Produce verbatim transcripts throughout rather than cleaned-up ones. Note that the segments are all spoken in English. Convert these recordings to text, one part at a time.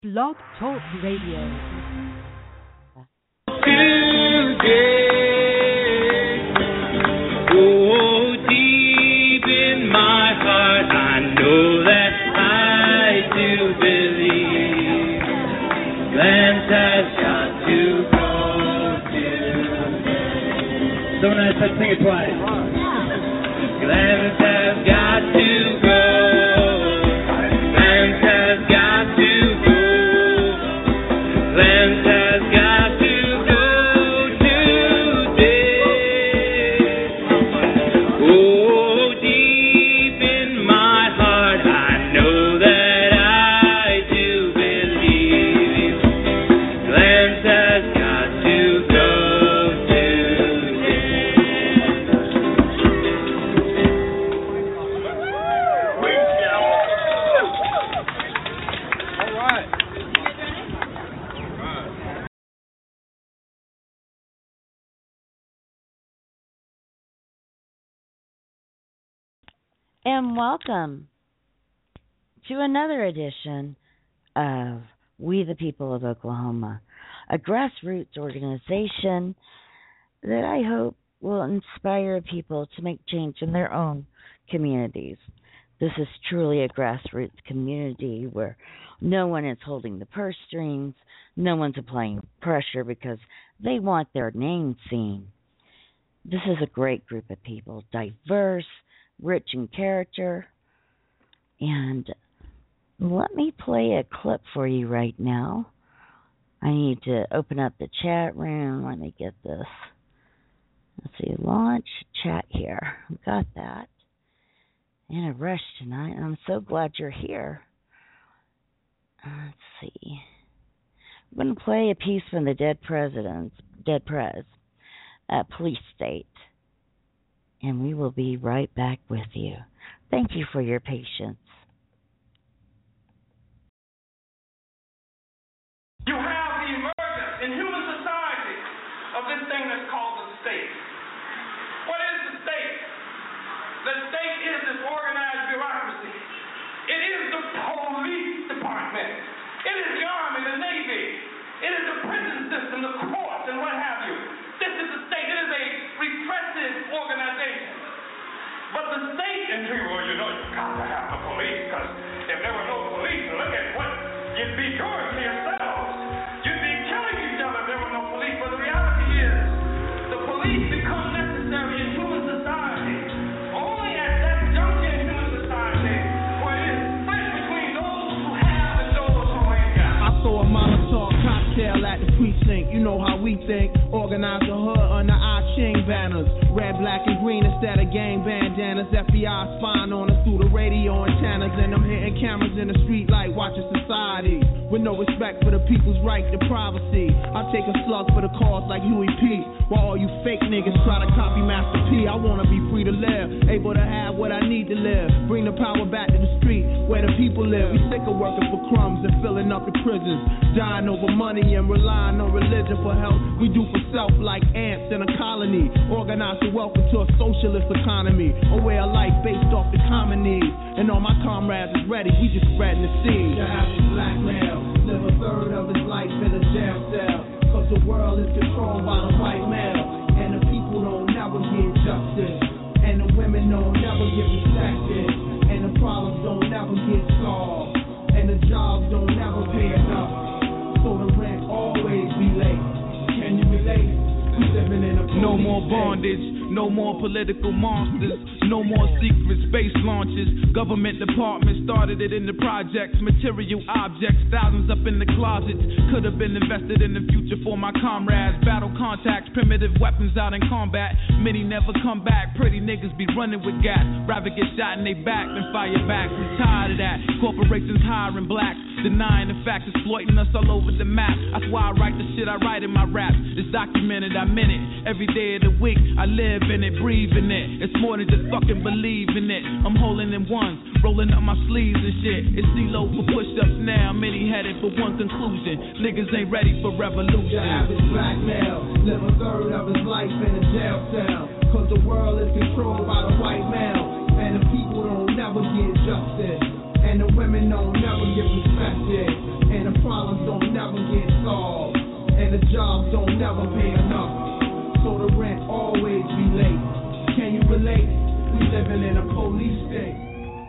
Blog Talk Radio. Oh, deep in my heart, I know that I do believe Lance has got to go today. Someone else said sing it twice. Lance has got to go. Lance has got to go. Lance has got to go today. Oh, deep in my heart, I know that I do believe Lance has got to go today. All right. And welcome to another edition of We the People of Oklahoma, a grassroots organization that I hope will inspire people to make change in their own communities. This is truly a grassroots community where no one is holding the purse strings, no one's applying pressure because they want their name seen. This is a great group of people, diverse, rich in character. And let me play a clip for you right now. I need to open up the chat room. Let me get this. Let's see, launch chat here. I've got that. In a rush tonight. I'm so glad you're here. Let's see. I'm going to play a piece from the Dead Presidents, Dead Prez, uh, Police State. And we will be right back with you. Thank you for your patience. You have the emergence in human society of this thing that's called the state. What is the state? The state is this organized bureaucracy. It is the police department. It is the army, the navy. It is the prison system, the courts, and what have you. This is the state. It is a repressive organization. But the state, and you, well, you know, you've got to have the police, because if there were no police, look at what you'd be doing to yourselves. You'd be killing each other if there were no police. But the reality is, the police become necessary in human society only at that juncture in human society where it is split between those who have and those who ain't got. I saw a Molotov cocktail at the precinct. You know how we think. Organize the hood under our ching banners. Red, black, and green instead of gang bandanas. F B I spying on us through the radio antennas. And I'm hitting cameras in the street like watching society. With no respect for the people's right to privacy. I take a slug for the cause like Huey P. While all you fake niggas try to copy Master P. I wanna be free to live. Able to have what I need to live. Bring the power back to the street where the people live. We sick of working for crumbs and filling up the prisons. Dying over money and relying on religion for help. We do for self like ants in a colony. Organize the wealth into a socialist economy. A way of life based off the common needs. And all my comrades is ready, we just spreading the seed. The average black male live a third of his life in a jail cell. Cause the world is controlled by the white male. And the people don't never get justice. And the women don't never get respected. And the problems don't never get solved. And the jobs don't never pay enough. So the rent always be late. Can you relate? We living in a No more bondage, no more political monsters, no more secret space launches. Government departments started it in the projects, material objects, thousands up in the closets. Could have been invested in the future for my comrades. Battle contacts, primitive weapons out in combat. Many never come back, pretty niggas be running with gas. Rather get shot in they back than fire back. We tired of that, corporations hiring blacks, denying the facts, exploiting us all over the map. That's why I write the shit I write in my raps. It's documented, I meant it. Every day of the week, I live in it, breathe in it. It's more than just fucking believing it. I'm holding in ones, rolling up my sleeves and shit. It's C-Lo for push-ups now, many headed for one conclusion. Niggas ain't ready for revolution. The average black male live a third of his life in a jail cell. Cause the world is controlled by the white male. And the people don't never get justice. And the women don't never get respected. And the problems don't never get solved. And the jobs don't never pay enough. So the rent always be late. Can you relate? We living in a police state.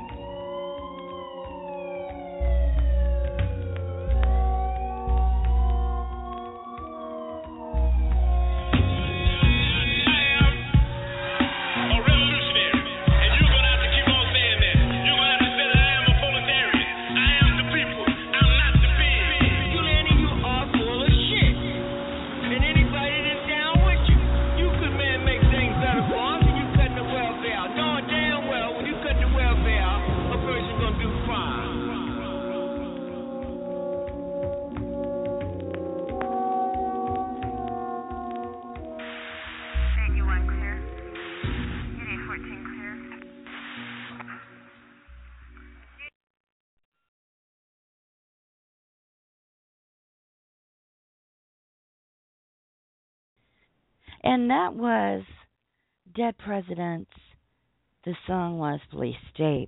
And that was Dead Presidents. The song was Police State.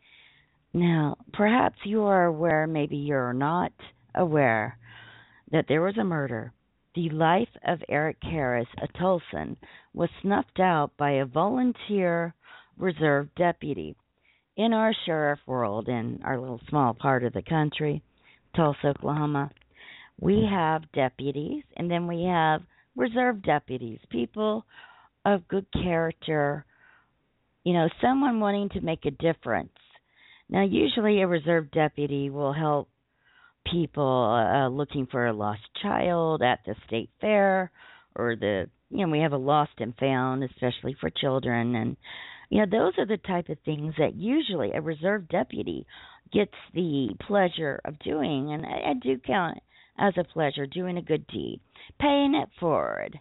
Now, perhaps you are aware, maybe you're not aware, that there was a murder. The life of Eric Harris, a Tulsan, was snuffed out by a volunteer reserve deputy. In our sheriff world, in our little small part of the country, Tulsa, Oklahoma, we have deputies, and then we have reserve deputies, people of good character, you know, someone wanting to make a difference. Now, usually a reserve deputy will help people uh, looking for a lost child at the state fair, or the, you know, we have a lost and found, especially for children. And, you know, those are the type of things that usually a reserve deputy gets the pleasure of doing. And I, I do count it as a pleasure, doing a good deed, paying it forward.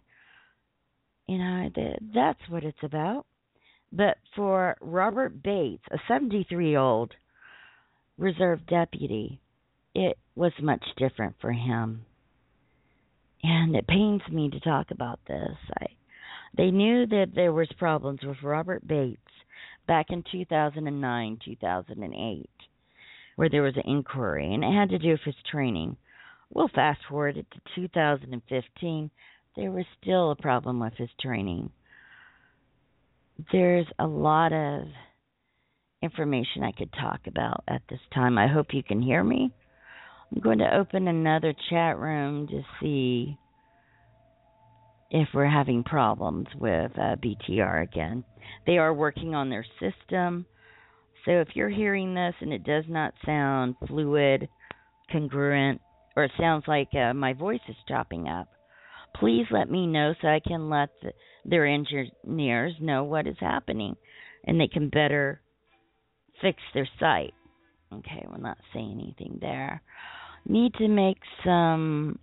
You know, the, that's what it's about. But for Robert Bates, a seventy-three-year-old reserve deputy, it was much different for him. And it pains me to talk about this. I, they knew that there was problems with Robert Bates back in two thousand nine, two thousand eight, where there was an inquiry, and it had to do with his training. We'll fast forward it to two thousand fifteen. There was still a problem with his training. There's a lot of information I could talk about at this time. I hope you can hear me. I'm going to open another chat room to see if we're having problems with uh, B T R again. They are working on their system. So if you're hearing this and it does not sound fluid, congruent, or it sounds like uh, my voice is chopping up, please let me know so I can let the, their engineers know what is happening and they can better fix their site. Okay, we'll not say anything there. Need to make some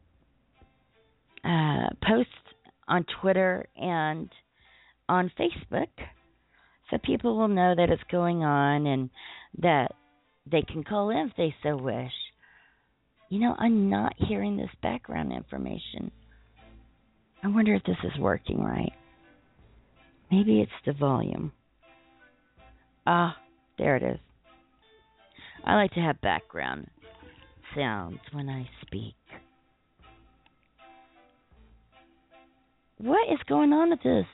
uh, posts on Twitter and on Facebook so people will know that it's going on and that they can call in if they so wish. You know, I'm not hearing this background information. I wonder if this is working right. Maybe it's the volume. Ah, there it is. I like to have background sounds when I speak. What is going on with this?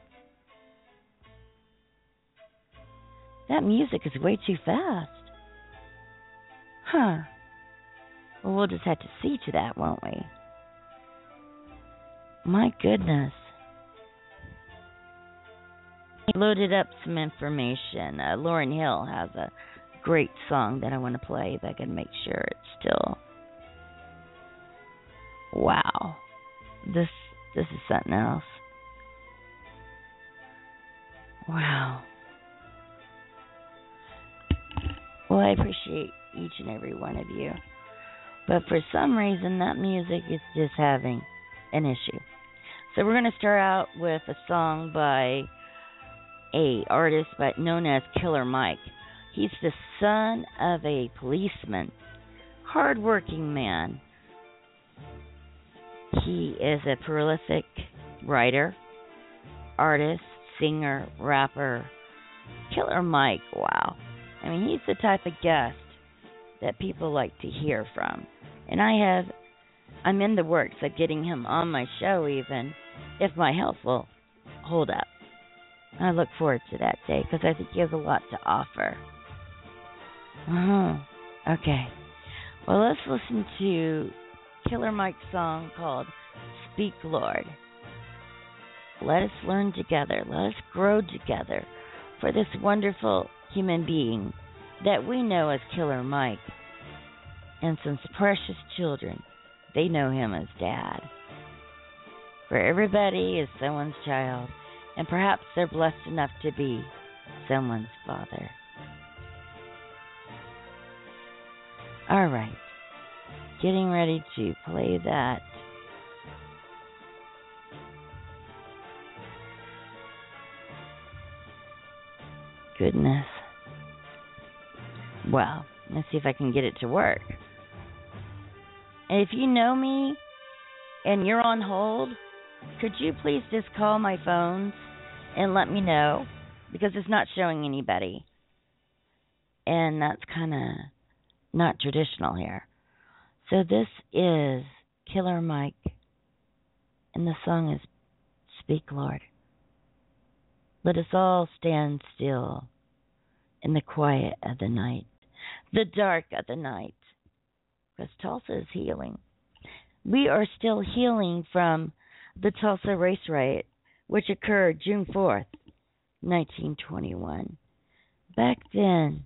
That music is way too fast. Huh. Well, we'll just have to see to that, won't we? My goodness. Loaded up some information. Uh, Lauryn Hill has a great song that I want to play, but I can make sure it's still. Wow. This this is something else. Wow. Well, I appreciate each and every one of you. But for some reason, that music is just having an issue. So we're going to start out with a song by a artist but known as Killer Mike. He's the son of a policeman, hardworking man. He is a prolific writer, artist, singer, rapper. Killer Mike, wow. I mean, he's the type of guest that people like to hear from. And I have, I'm in the works of getting him on my show even, if my health will hold up. I look forward to that day because I think he has a lot to offer. Uh-huh. Okay. Well, let's listen to Killer Mike's song called Speak, Lord. Let us learn together. Let us grow together for this wonderful human being that we know as Killer Mike. And some precious children, they know him as Dad. For everybody is someone's child, and perhaps they're blessed enough to be someone's father. All right. Getting ready to play that. Goodness. Well, let's see if I can get it to work. And if you know me and you're on hold, could you please just call my phones and let me know? Because it's not showing anybody. And that's kind of not traditional here. So this is Killer Mike. And the song is Speak, Lord. Let us all stand still in the quiet of the night, the dark of the night, because Tulsa is healing. We are still healing from the Tulsa race riot, which occurred June fourth, nineteen twenty-one. Back then,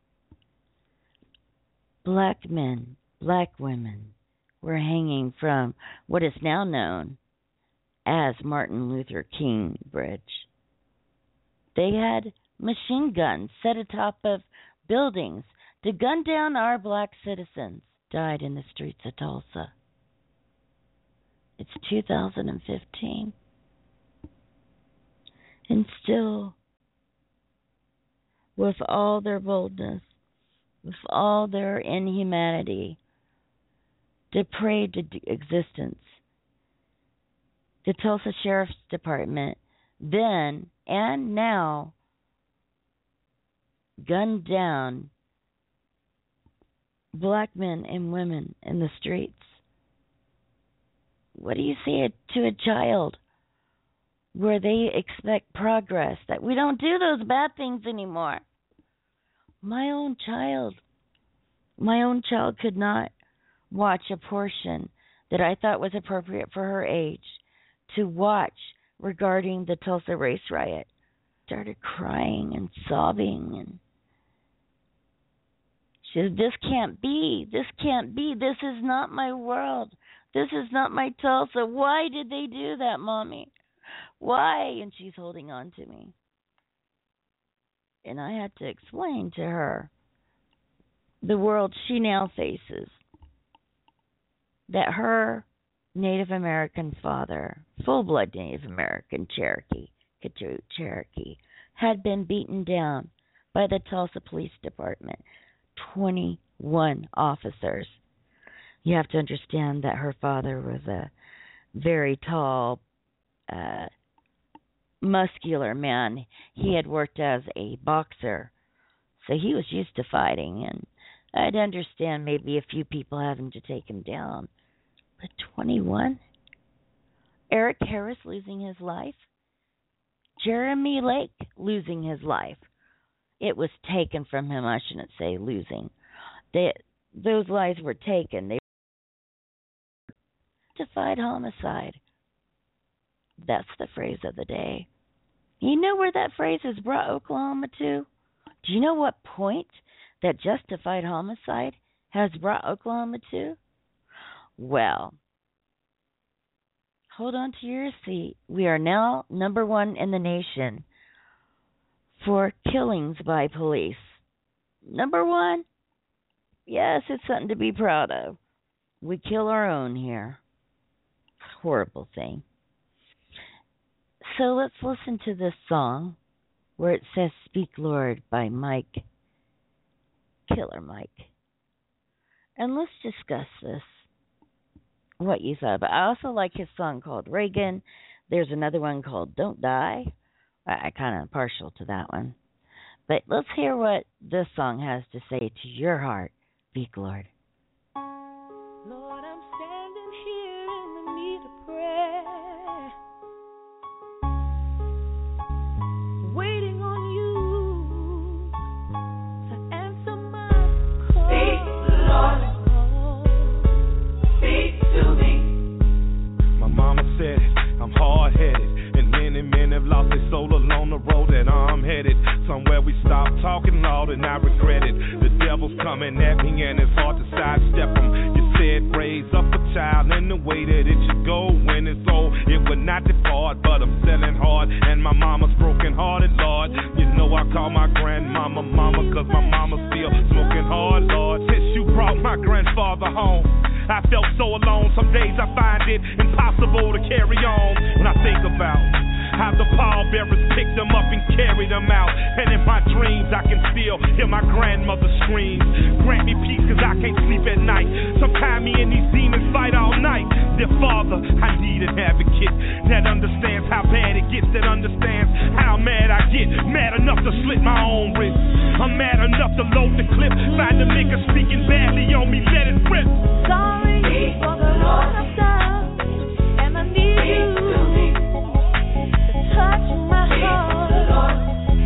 black men, black women were hanging from what is now known as Martin Luther King Bridge. They had machine guns set atop of buildings to gun down our black citizens. Died in the streets of Tulsa. It's two thousand fifteen. And still, with all their boldness, with all their inhumanity, depraved existence, the Tulsa Sheriff's Department then and now gunned down black men and women in the streets. What do you say to a child where they expect progress, that we don't do those bad things anymore? My own child, my own child could not watch a portion that I thought was appropriate for her age to watch regarding the Tulsa race riot. Started crying and sobbing, and she said, this can't be, this can't be, this is not my world, this is not my Tulsa. Why did they do that, Mommy? Why? And she's holding on to me. And I had to explain to her the world she now faces, that her Native American father, full-blood Native American Cherokee, Cherokee, had been beaten down by the Tulsa Police Department, twenty-one officers. You have to understand that her father was a very tall, uh, muscular man. He had worked as a boxer, so he was used to fighting, and I'd understand maybe a few people having to take him down. But twenty-one? Eric Harris losing his life? Jeremy Lake losing his life. It was taken from him. I shouldn't say losing. They, those lives were taken. They were justified homicide. That's the phrase of the day. You know where that phrase has brought Oklahoma to? Do you know what point that justified homicide has brought Oklahoma to? Well, hold on to your seat. We are now number one in the nation for killings by police. Number one? Yes, it's something to be proud of. We kill our own here. Horrible thing. So let's listen to this song where it says Speak Lord by Mike, Killer Mike. And let's discuss this, what you thought about. I also like his song called Reagan. There's another one called Don't Die. I, I kind of partial to that one. But let's hear what this song has to say to your heart Speak, Lord. Lord, I'm standing here in the need of prayer, waiting on you to answer my call. Speak, Lord. Speak to me. My mama said I'm hard-headed, and many men have lost their soul along the road that I'm headed. Somewhere we stopped talking, Lord, and I regret it. The devil's coming at me, and it's hard to sidestep him. You said raise up a child in the way that it should go. When it's old, it would not depart, but I'm selling hard, and my mama's broken-hearted, Lord. You know I call my grandmama mama, cause my mama's still smoking hard, Lord. Since you brought my grandfather home, I felt so alone. Some days I find it impossible to carry on. When I think about how the pallbearers picked them up and carried them out, and in my dreams I can still hear my grandmother scream. Grant me peace cause I can't sleep at night. Sometimes me and these demons fight all night. Dear Father, I need an advocate that understands how bad it gets, that understands how mad I get. Mad enough to slit my own wrist. I'm mad enough to load the clip. Find a nigga speaking badly on me, let it rip. Sorry for the wrong I've done, and I need you to touch my heart.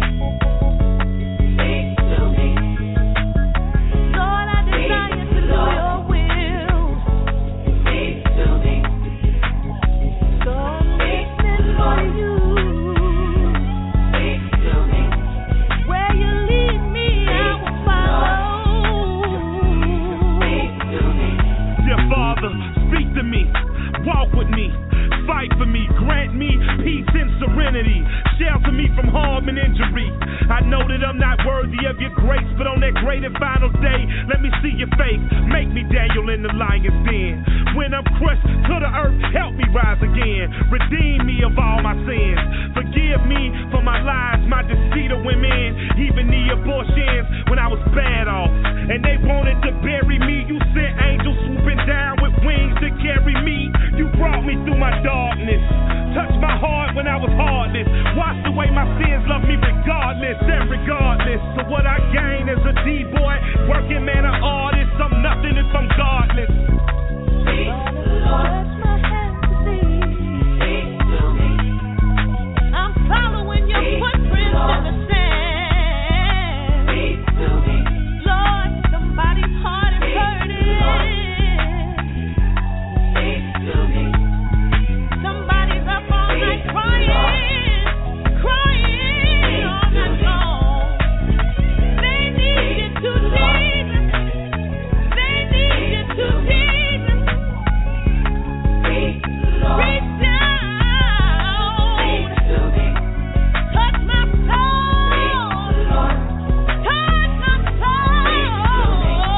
Speak to me. Lord, I desire to do your will. Speak to me. So I'm listening for you. Speak to me. Where you lead me, I will follow. Speak to me. Dear Father, speak to me, walk with me, fight for me, grant me peace and serenity, shelter me from harm and injury. I know that I'm not worthy of your grace, but on that great and final day, let me see your face, make me Daniel in the lion's den. When I'm crushed to the earth, help me rise again, redeem me of all my sins, forgive me for my lies, my deceit of women, even the abortions when I was bad off, and they wanted to bury me. You sent angels swooping down with wings to carry me. You brought me through my darkness, touched my heart when I was heartless, washed away my sins, loved me regardless and regardless of what I gain as a D-boy, working man, an artist. I'm nothing if I'm godless. Speak, Lord. Touch my hands to see. Speak to me. I'm following your footprints in the sand. Speak to me. Lord, somebody's heart is hurting. Speak to me. Somebody's up all night crying, crying all night long. They need you to Jesus. They need you to Jesus. Speak, Lord. Reach down. Speak to me. Touch my soul. Speak, Lord. Touch my soul.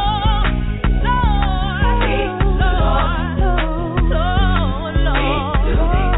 Lord. Speak, Lord. Lord, Lord. Speak to me.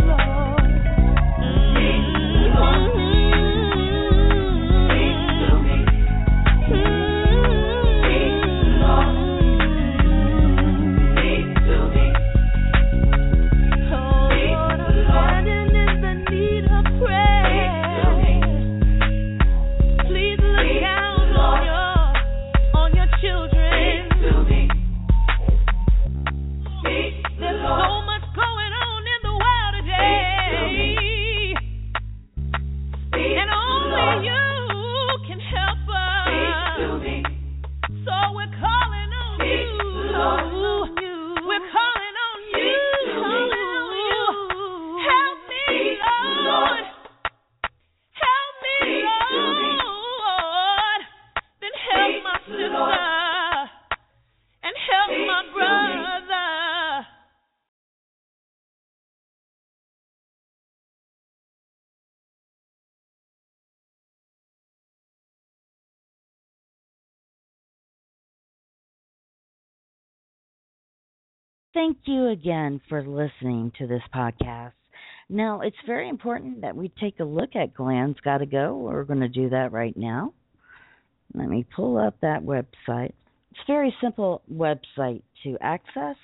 There's so much going on in the world today, and only you can help us. So we're calling on you. We're calling on you. Help me, Lord. Help me, Lord. Then help my sister and help my brother. Thank you again for listening to this podcast. Now, it's very important that we take a look at Glen's Gotta Go. We're going to do that right now. Let me pull up that website. It's a very simple website to access.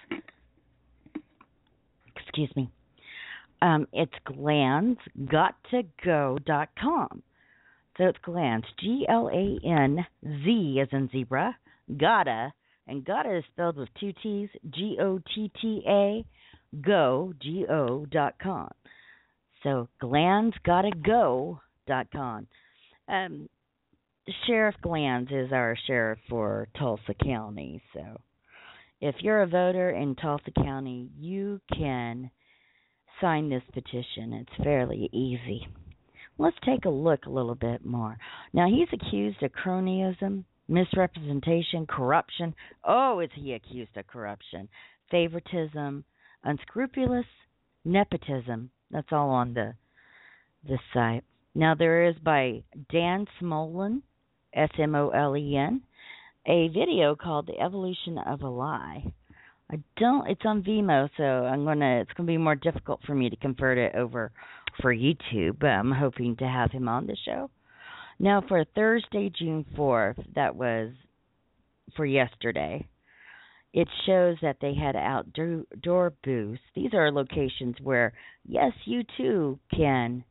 Excuse me. Um, it's glans got to go dot com. So it's Glans, G L A N Z as in zebra, gotta, And Gotta is spelled with two T's, G O T T A, go, G O dot com. So Glanz Gotta Go dot com. Um, Sheriff Glanz is our sheriff for Tulsa County. So if you're a voter in Tulsa County, you can sign this petition. It's fairly easy. Let's take a look a little bit more. Now, he's accused of cronyism, misrepresentation, corruption. Oh, is he accused of corruption? Favoritism, unscrupulous, nepotism. That's all on the this site. Now, there is by Dan Smolin, S M O L E N, a video called "The Evolution of a Lie." I don't. It's on Vimeo, so I'm gonna. It's gonna be more difficult for me to convert it over for YouTube, but I'm hoping to have him on the show. Now, for Thursday, June fourth, that was for yesterday, it shows that they had outdoor booths. These are locations where, yes, you too can.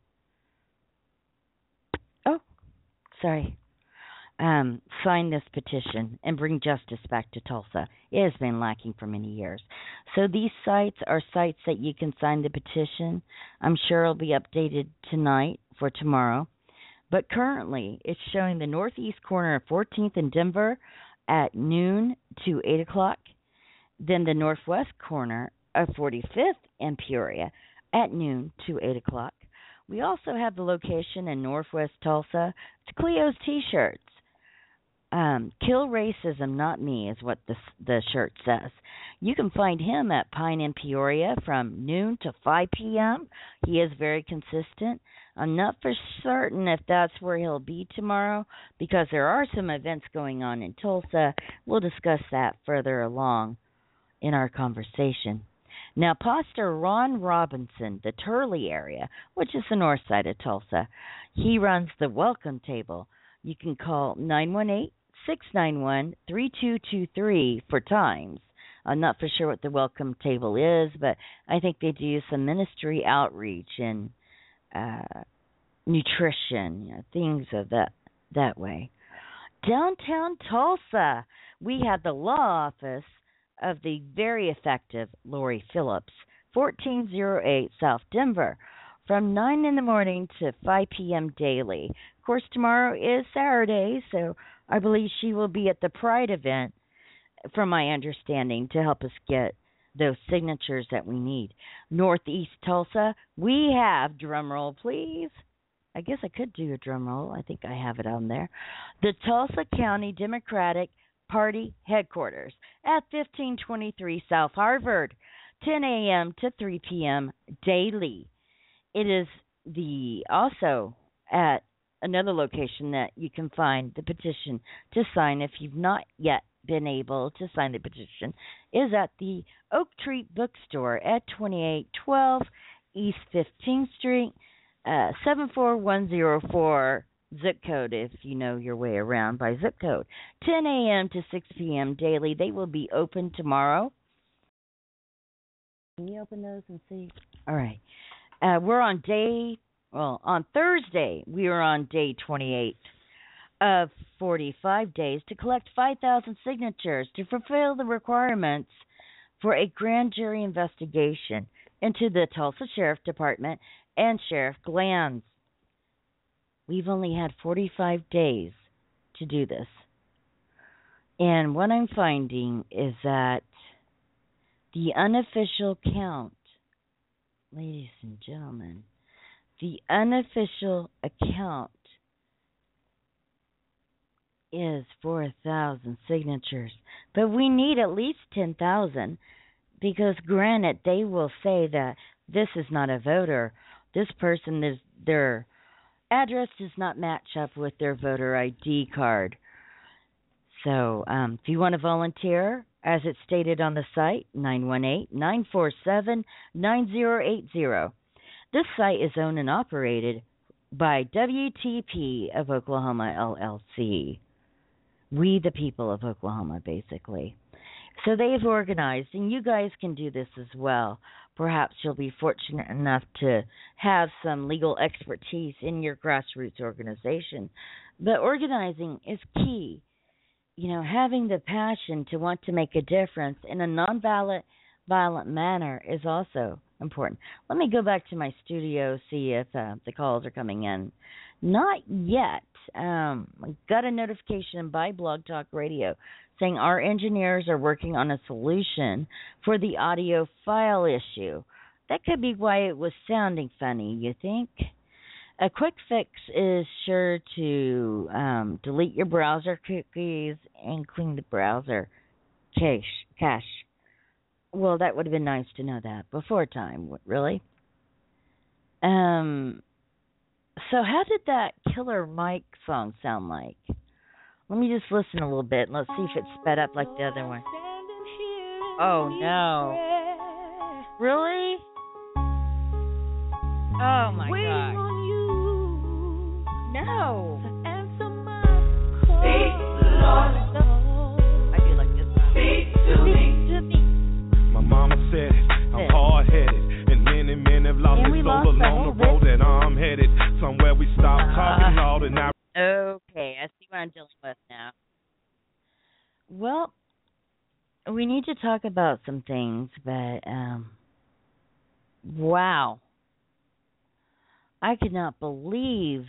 Oh, sorry. Um, sign this petition and bring justice back to Tulsa. It has been lacking for many years. So these sites are sites that you can sign the petition. I'm sure it'll be updated tonight for tomorrow. But currently, it's showing the northeast corner of fourteenth and Denver at noon to eight o'clock. Then the northwest corner of forty-fifth and Peoria at noon to eight o'clock. We also have the location in northwest Tulsa. It's Cleo's T-shirts. Um, Kill Racism, Not Me is what the, the shirt says. You can find him at Pine and Peoria from noon to five p.m. He is very consistent. I'm not for certain if that's where he'll be tomorrow because there are some events going on in Tulsa. We'll discuss that further along in our conversation. Now, Pastor Ron Robinson, the Turley area, which is the north side of Tulsa, he runs the welcome table. You can call nine one eight, six nine one, three two two three for times. I'm not for sure what the welcome table is, but I think they do some ministry outreach and uh, nutrition, you know, things of that that way. Downtown Tulsa, we have the law office of the very effective Lori Phillips, fourteen oh eight South Denver, from nine in the morning to five p.m. daily. Of course, tomorrow is Saturday, so I believe she will be at the Pride event, from my understanding, to help us get those signatures that we need. Northeast Tulsa, we have, drum roll please, I guess I could do a drum roll. I think I have it on there. The Tulsa County Democratic Party headquarters at fifteen twenty-three South Harvard, ten a.m. to three p.m. daily. It is the also at another location that you can find the petition to sign if you've not yet been able to sign the petition is at the Oak Tree Bookstore at twenty-eight twelve East fifteenth Street, uh, seven four one zero four zip code if you know your way around by zip code. ten a.m. to six p.m. daily. They will be open tomorrow. Can you open those and see? All right. Uh, we're on day, well, on Thursday, we are on day twenty-eight of forty-five days to collect five thousand signatures to fulfill the requirements for a grand jury investigation into the Tulsa Sheriff Department and Sheriff Glanz. We've only had forty-five days to do this. And what I'm finding is that the unofficial count, ladies and gentlemen, the unofficial account is four thousand signatures. But we need at least ten thousand because, granted, they will say that this is not a voter. This person, is their address does not match up with their voter I D card. So um, if you want to volunteer, as it's stated on the site, nine one eight, nine four seven, nine zero eight zero. This site is owned and operated by W T P of Oklahoma, L L C. We the people of Oklahoma, basically. So they've organized, and you guys can do this as well. Perhaps you'll be fortunate enough to have some legal expertise in your grassroots organization. But organizing is key. you know, having the passion to want to make a difference in a non-violent violent manner is also important. Let me go back to my studio, see if uh, the calls are coming in. Not yet. Um, I got a notification by Blog Talk Radio saying our engineers are working on a solution for the audio file issue. That could be why it was sounding funny, you think? A quick fix is sure to um, delete your browser cookies and clean the browser cache. cache. Well, that would have been nice to know that before time, really. Um. So how did that Killer Mike song sound like? Let me just listen a little bit and let's see if it's sped up like the other one. Oh, no. Really? Oh, my God. No. I do like this one. Speak to me. My mama said I'm hard-headed, and many men have lost their soul along the road that I'm headed. Somewhere we stop talking uh, loud and now. Okay, I see what I'm dealing with now. Well, we need to talk about some things, but um, wow, I could not believe.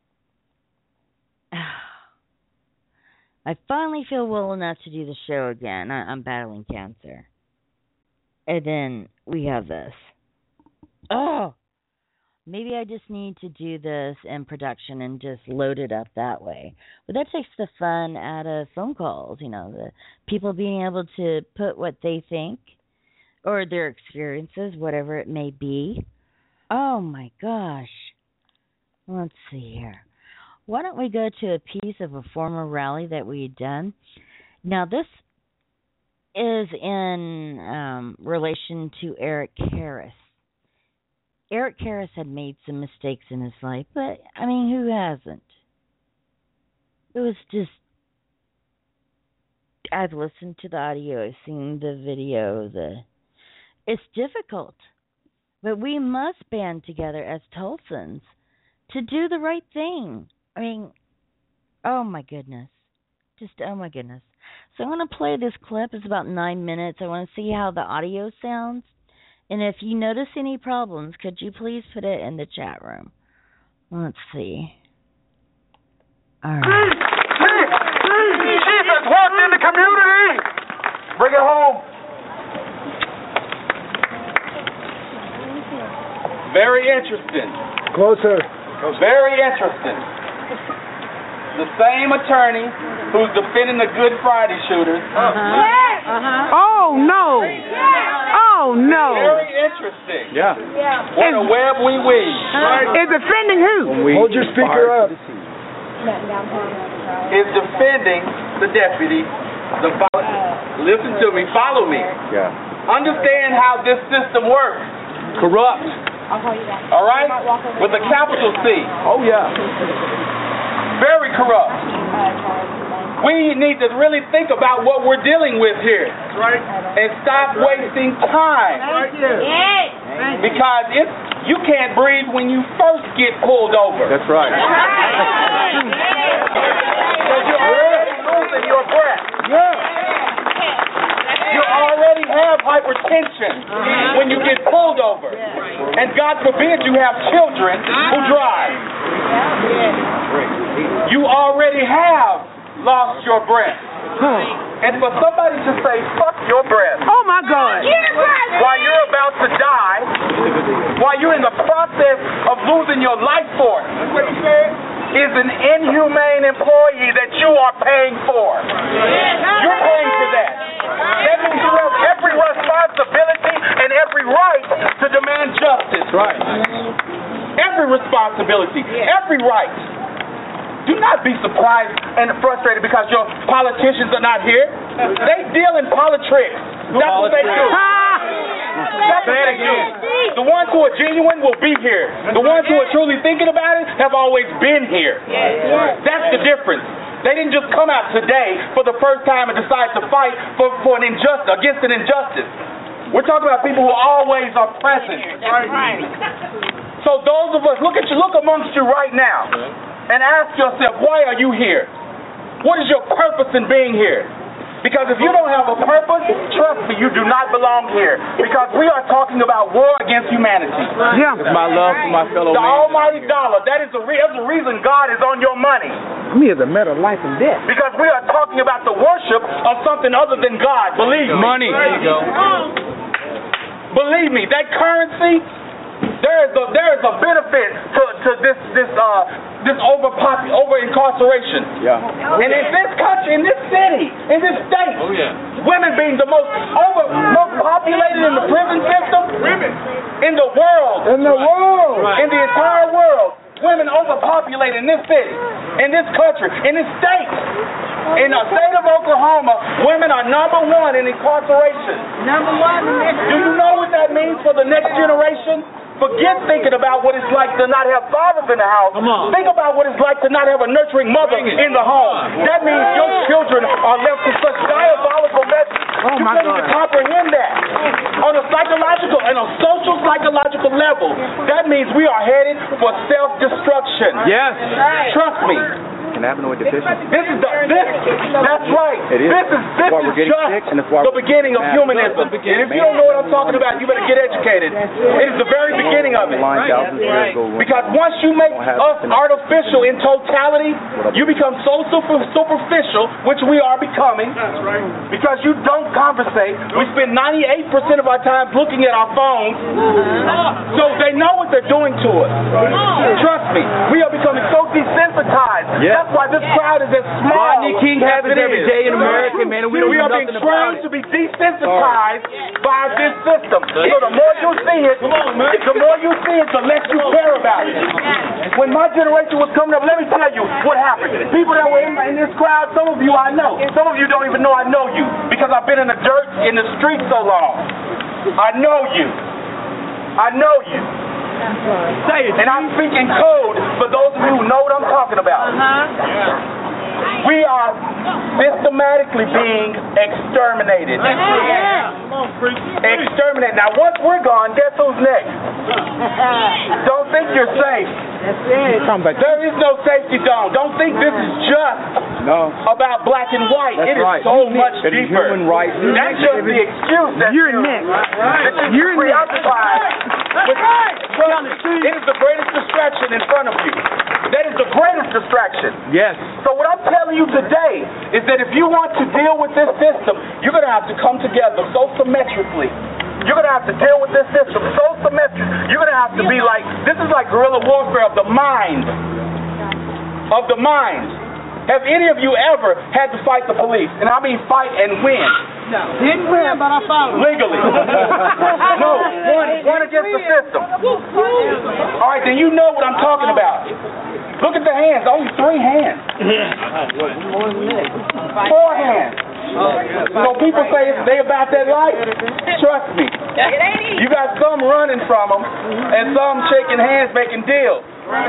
I finally feel well enough to do the show again. I, I'm battling cancer. And then we have this. Oh, maybe I just need to do this in production and just load it up that way. But that takes the fun out of phone calls, you know, the people being able to put what they think or their experiences, whatever it may be. Oh, my gosh. Let's see here. Why don't we go to a piece of a former rally that we had done? Now, this is in um, relation to Eric Harris. Eric Harris had made some mistakes in his life, but, I mean, who hasn't? It was just, I've listened to the audio, I've seen the video, the, it's difficult. But we must band together as Tulsans to do the right thing. I mean, oh my goodness. Just, oh my goodness. So I'm going to play this clip. It's about nine minutes. I want to see how the audio sounds. And if you notice any problems, could you please put it in the chat room? Let's see. All right. Jesus worked in the community. Bring it home. Very interesting. Closer. Very interesting. The same attorney who's defending the Good Friday shooters. Uh-huh. Uh-huh. Oh, no. Oh, no. Very interesting. Yeah. What a web we weave. Is defending who? Hold your speaker up. Is defending the deputy. The fo- Listen to me. Follow me. Yeah. Understand how this system works. Corrupt. All right? With a capital C. Oh, yeah. Very corrupt. We need to really think about what we're dealing with here. Right. And stop wasting time. Right here. Because it's, you can't breathe when you first get pulled over. That's right. Because you're already losing your breath. Yeah. You already have hypertension when you get pulled over. And God forbid you have children who drive. You already have lost your breath. And for somebody to say, fuck your breath. Oh, my God. While you're about to die, while you're in the process of losing your life force, is an inhumane employee that you are paying for. You're paying for that. That means you have every responsibility and every right to demand justice. Right. Every responsibility, every right. Do not be surprised and frustrated because your politicians are not here. They deal in politics. That's what they do. That's what they do. The ones who are genuine will be here. The ones who are truly thinking about it have always been here. That's the difference. They didn't just come out today for the first time and decide to fight for, for an injustice, against an injustice. We're talking about people who always are present. So those of us, look at you, look amongst you right now. And ask yourself, why are you here? What is your purpose in being here? Because if you don't have a purpose, trust me, you do not belong here. Because we are talking about war against humanity. Yeah. It's my love for my fellow The man. almighty dollar, that is the, re- that's the reason God is on your money. I mean, it's a matter of life and death. Because we are talking about the worship of something other than God. Believe me. Money. There you go. Believe me, that currency, there is a there is a benefit to, to this this uh this over over incarceration. Yeah. And in this country, in this city, in this state, Oh yeah. women being the most over most populated in the prison system, women in the world, In the world. in the entire world, women overpopulated in this city, in this country, in this state. In the state of Oklahoma, women are number one in incarceration. Number one. Do you know what that means for the next generation? Forget thinking about what it's like to not have fathers in the house. Come on. Think about what it's like to not have a nurturing mother in the home. That means your children are left with such diabolical messages. Oh, You my can't God. even comprehend that. On a psychological and a social psychological level, that means we are headed for self-destruction. Yes. Trust me. Cannabinoid deficiency. This is the this. That's right. It is. This is this That's why is we're getting just sick, and that's why the we're beginning of mad. humanism. And if you don't know what I'm talking about, you better get educated. It is the very beginning of it. Line thousands of years ago. Because once you make us artificial in totality, you become so super superficial, which we are becoming. That's right. Because you don't conversate. We spend ninety-eight percent of our time looking at our phones. So they know what they're doing to us. Trust me, we are becoming so desensitized. Yeah. That's why this crowd is as small. Rodney King as happens it every is. day in America, man, and we don't We do are being nothing about trained it. to be desensitized by this system. So the more you see it, the more you see it, the less you care about it. When my generation was coming up, let me tell you what happened. People that were in, in this crowd, some of you I know. Some of you don't even know I know you because I've been in the dirt, in the street so long. I know you. I know you. Say it. And I'm speaking code for those of you who know what I'm talking about. We are systematically being exterminated. Exterminated. Now, once we're gone, guess who's next? Don't think you're safe. There is no safety zone. Don't think this is just No. about black and white. That's It is right. so much It is deeper. human rights. That's just the excuse that You're you- next. that You're you're next. preoccupied with. It is the greatest distraction in front of you. That is the greatest distraction. Yes. So what I'm telling you today is that if you want to deal with this system, you're going to have to come together so symmetrically. You're going to have to deal with this system so symmetric. You're going to have to be like, this is like guerrilla warfare of the mind. Of the mind. Have any of you ever had to fight the police? And I mean fight and win. No. Didn't win, but I followed. Legally. No, one, one against the system. All right, then you know what I'm talking about. Look at the hands, only three hands. Four hands. So people say they about that life. Trust me. You got some running from them and some shaking hands making deals.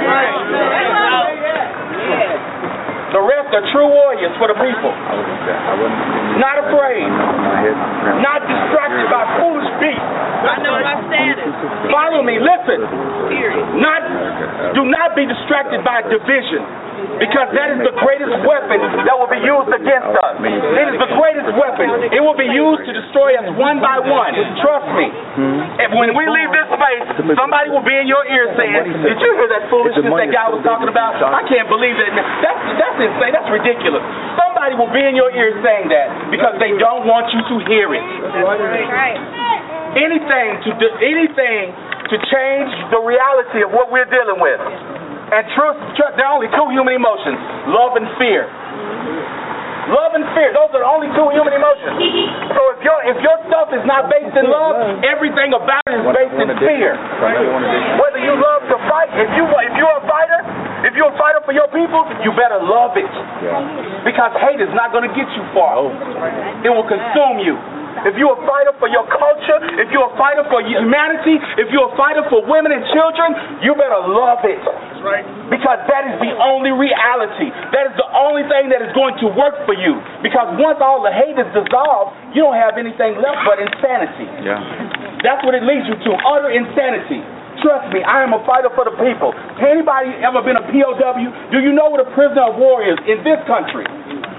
The rest are true warriors for the people. Not afraid. Not distracted by foolish beasts. I know my status. Follow me, listen. Not, do not be distracted by division, because that is the greatest weapon that will be used against us. It is the greatest weapon. It will be used to destroy us one by one. Trust me. And when we leave this space, somebody will be in your ear saying, "Did you hear that foolishness that guy was talking about? I can't believe that. That's that's insane. That's ridiculous." Somebody will be in your ear saying that because they don't want you to hear it. Anything to do, anything to change the reality of what we're dealing with. And truth, truth, there are only two human emotions: love and fear. Love and fear; those are the only two human emotions. So if your if your stuff is not based in love, everything about it is based in fear. Whether you love to fight, if you if you're a fighter, if you're a fighter for your people, you better love it. Because hate is not going to get you far. It will consume you. If you're a fighter for your culture, if you're a fighter for humanity, if you're a fighter for women and children, you better love it. Because that is the only reality. That is the only thing that is going to work for you. Because once all the hate is dissolved, you don't have anything left but insanity. Yeah. That's what it leads you to, utter insanity. Trust me, I am a fighter for the people. Anybody ever been a P O W? Do you know what a prisoner of war is in this country?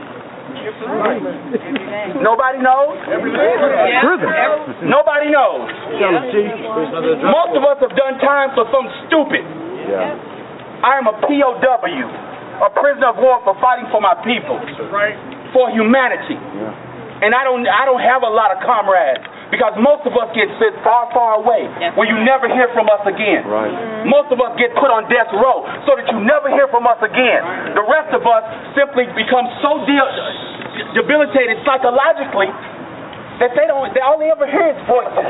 Nobody knows? Prison. Nobody knows. Most of us have done time for something stupid. I am a P O W, a prisoner of war for fighting for my people, for humanity. And I don't I don't have a lot of comrades because most of us get sent far, far away where you never hear from us again. Right. Most of us get put on death row so that you never hear from us again. The rest of us simply become so de- debilitated psychologically that they don't they all they ever hear is voices.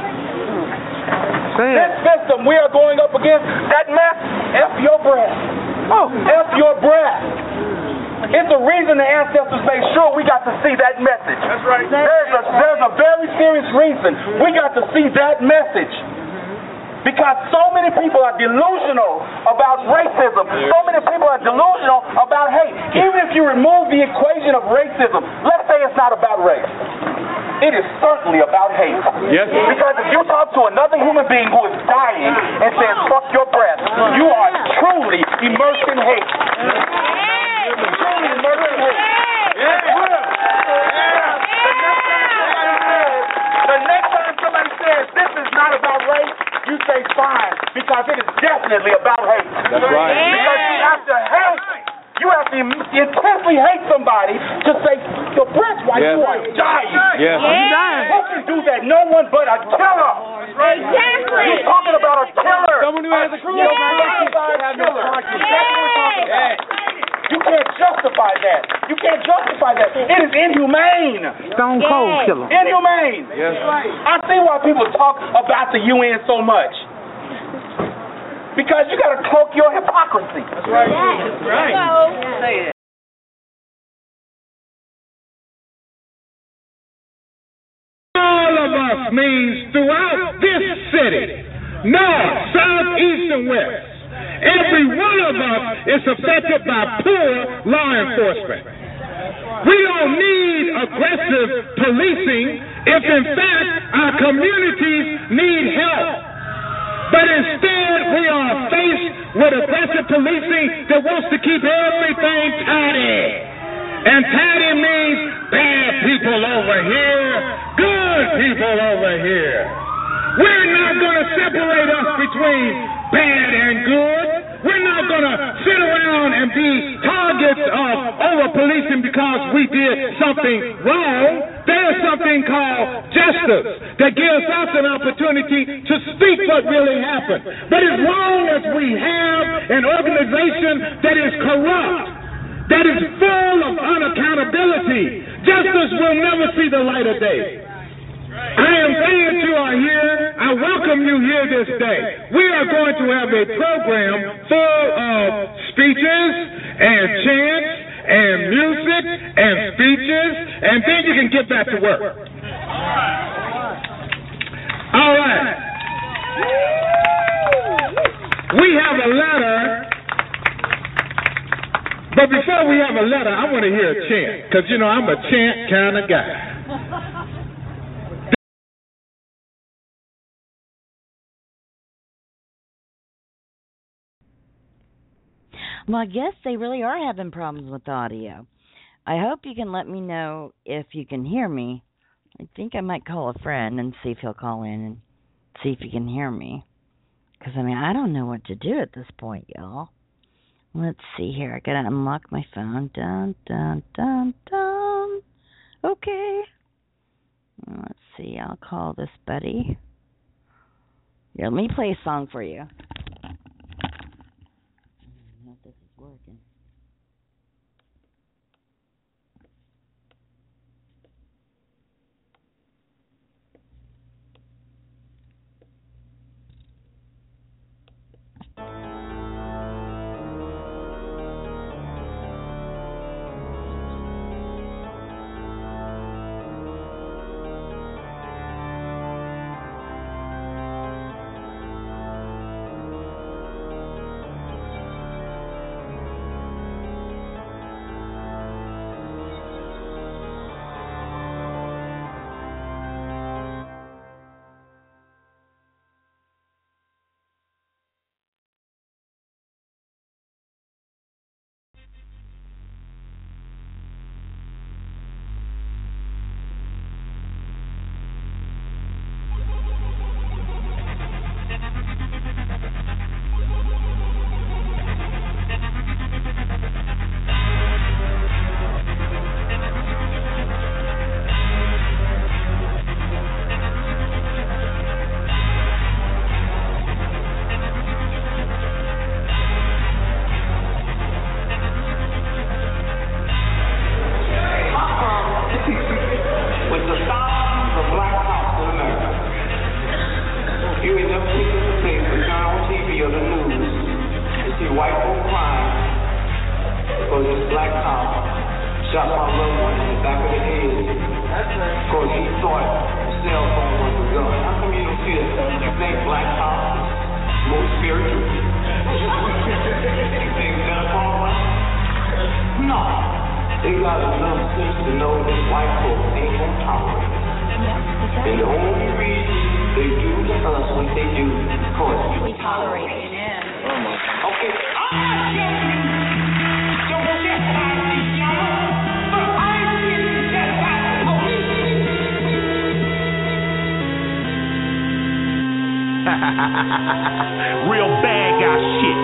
This system we are going up against, that mess, F your breath. Oh, F your breath. It's the reason the ancestors made sure we got to see that message. That's right. There's a, there's a very serious reason we got to see that message. Because so many people are delusional about racism. So many people are delusional about hate. Even if you remove the equation of racism, let's say it's not about race. It is certainly about hate. Yes. Because if you talk to another human being who is dying and says, fuck your breath, you are truly immersed in hate. Truly immersed in hate. The next time somebody says, this is not about race, you say fine, because it is definitely about hate. That's right. Because you have to hate. You have to intensely hate somebody to say your breath while yes. you are dying. Yes. Yeah. Who can do that? No one but a killer. Exactly. You're talking about a killer. Someone who has a true killer. You can't justify that. You can't justify that. It is inhumane. Stone cold Yes. killer. Inhumane. Yes. I see why people talk about the U N so much. Because you got to cloak your hypocrisy. That's right. That's right. Say it. All of us means throughout this city, north, south, east, and west. Every one of us is affected by poor law enforcement. We don't need aggressive policing if in fact our communities need help. But instead we are faced with aggressive policing that wants to keep everything tidy. And tidy means bad people over here, good people over here. We're not going to separate us between bad and good. We're not going to sit around and be targets of over-policing because we did something wrong. There's something called justice that gives us an opportunity to speak what really happened. But as long as we have an organization that is corrupt, that is full of unaccountability, justice will never see the light of day. I am glad you are here. I welcome you here this day. We are going to have a program full of speeches and chants and music and speeches, and then you can get back to work. All right. We have a letter, but before we have a letter, I want to hear a chant, because, you know, I'm a chant kind of guy. Well, I guess they really are having problems with audio. I hope you can let me know if you can hear me. I think I might call a friend and see if he'll call in and see if he can hear me. Because, I mean, I don't know what to do at this point, y'all. Let's see here. I gotta unlock my phone. Dun, dun, dun, dun. Okay. Let's see. I'll call this buddy. Here, let me play a song for you. This is working. see white folk crying because this black cop shot my loved one in the back of the head because he thought the cell phone was a gun. How come you don't see that? You think black cops more spiritual? You think Jennifer? No. They got enough sense to know that white folks ain't gonna tolerate it. And the only reason they do to us what they do is because we tolerate it. Oh my God. Okay. I'm not telling you don't chastise these young, but I'm here to chastise the police. Real bad guy shit.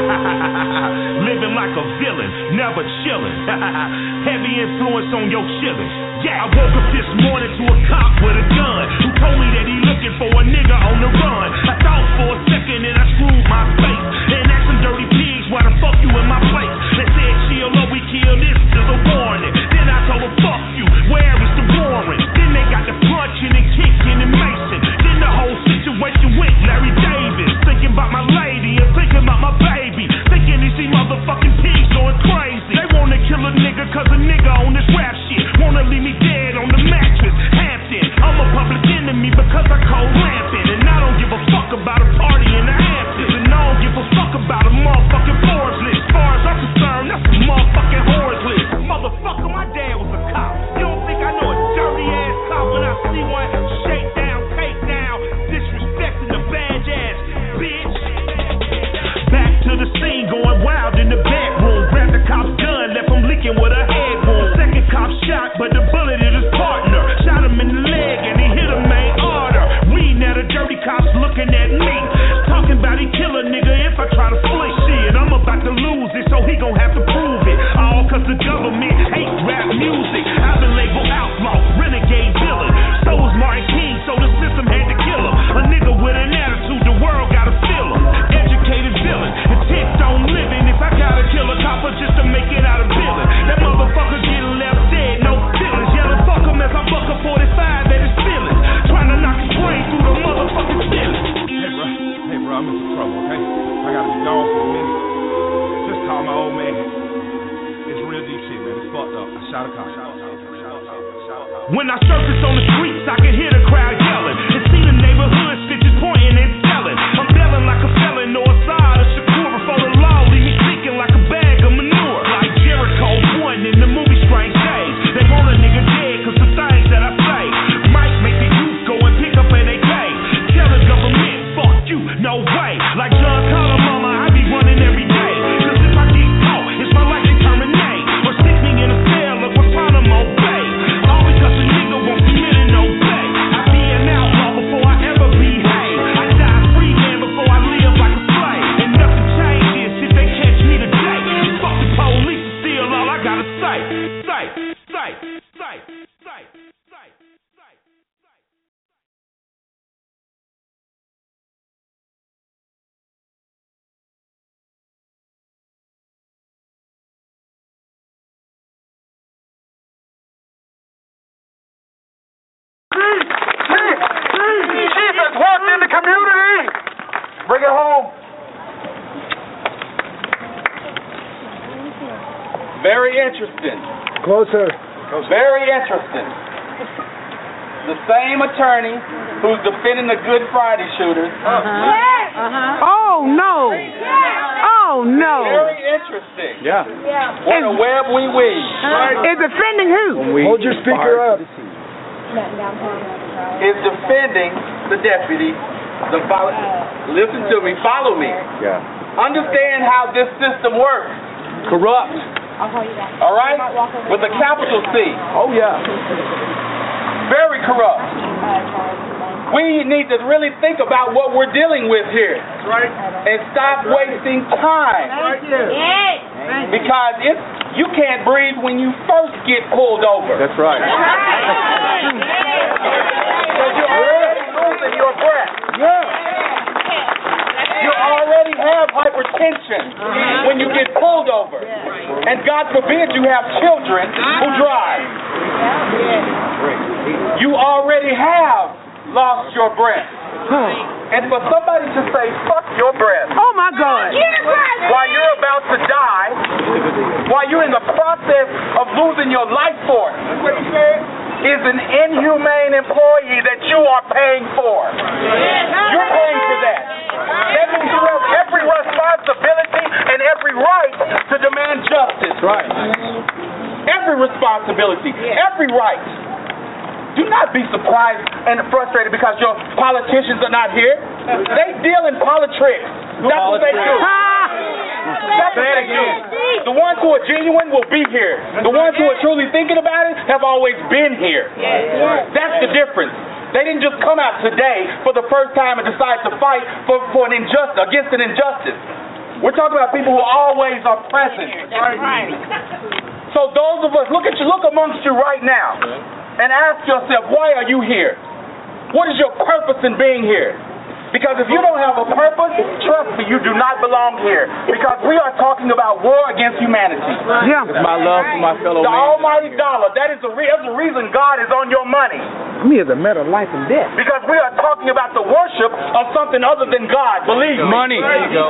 Living like a villain, never chillin'. Heavy influence on your chillin'. Yeah, I woke up this morning to a cop with a gun who told me that he looking for a nigga on the run. I thought for a second and I screwed my face and asked some dirty pigs why the fuck you in my place. They said chill or we kill, this is a warning. Then I told them fuck you, where is the warrant? Then they got the punching and kicking and macing. Then the whole situation went Larry Davis, thinking about my lady and thinking about my baby, thinking these motherfucking pigs going crazy. They wanna kill a nigga cause a nigga on this rap shit wanna leave me dead on the mattress. Hampton, I'm a public enemy because I cold rampant, and I don't give a fuck about a party in the Hamptons, and I don't give a fuck about a motherfucking Forbes list. As far as I'm concerned, that's a motherfucking whores list. Motherfucker, my dad was a cop. You don't think I know a dirty ass cop when I see one? Shake down, take down, disrespecting the badge ass bitch. Back to the scene, going wild in the bedroom. Grabbed the cop's gun, left him leaking with a head wound. Second cop shot, but the bullet hit his partner. Shot him in the leg and he hit a main order. Reading at a dirty cop's looking at me, talking about he kill a nigga if I try to flee. Shit, I'm about to lose it, so he gon' have to prove it. All cause the government hate rap music. I've been labeled outlaw, renegade villain. So was Martin King, so the system had to kill him. A nigga with an attitude, the world gotta feel him. Educated villain, intent on living. If I gotta kill a copper just to make it out of villain, that motherfucker getting left dead, no feelings. Yelling fuck him as I buck a forty-five at his feelings, trying to knock his brain through the motherfucking ceiling. Hey bro, hey bro, I'm in some trouble, okay? I gotta be gone for a minute. Just call my old man. It's real deep shit, man. It's fucked up. I shot a cop. When I surface on the streets, I can hear the crowd yelling and see the neighborhood stitches pointing and telling. I'm belling like a felon or a side of Shakur before the law leave me speaking like a bag of manure. Like Jericho one in the movie Strange Days. They want a nigga dead cause the things that I say might make the youth go and pick up an A K. Tell the government, fuck you, no way. Like John Connor, mama, I be running every day. Cause if I get caught, it's my life to terminate. Or stick me in a cell of Guantanamo Bay. All because a nigga won't commit and obey. I be an outlaw before I ever behave. I die free man before I live like a slave. And nothing changes if they catch me today. Fuck the police is still all I gotta say. Say, say, say, say, say, say. Jesus worked in the community. Bring it home. Very interesting. Closer. Very interesting. The same attorney who's defending the Good Friday shooters. Uh-huh. Oh, no. Oh, no. Very interesting. Yeah. What a web we weave. Is defending who? Hold your speaker up. Is defending the deputy. The follow, listen to me. Follow me. Yeah. Understand how this system works. Corrupt. All right? With a capital C. Oh, yeah. Very corrupt. We need to really think about what we're dealing with here. Right. And stop wasting time. Thank you. Because it's, you can't breathe when you first get pulled over. That's right. Because you're already losing your breath. Yeah. You already have hypertension uh-huh. when you get pulled over. Yeah. And God forbid you have children who drive. Yeah. You already have lost your breath. And for somebody to say, fuck your breath. Oh, my God. While you're about to die, while you're in the process of losing your life force, is an inhumane employee that you are paying for. You're paying for that. That means you have every responsibility and every right to demand justice. Right. Every responsibility, every right. Do not be surprised and frustrated because your politicians are not here. They deal in politics. That's what they do. That's what they do. The ones who are genuine will be here. The ones who are truly thinking about it have always been here. That's the difference. They didn't just come out today for the first time and decide to fight for, for an injustice, against an injustice. We're talking about people who always are present. So those of us, look at you, look amongst you right now. And ask yourself, why are you here? What is your purpose in being here? Because if you don't have a purpose, trust me, you do not belong here. Because we are talking about war against humanity. Yeah. It's my love for my fellow The man. almighty dollar, that is the, re- that's the reason God is on your money. Me is a matter of life and death. Because we are talking about the worship of something other than God. Believe me. Money. There you go.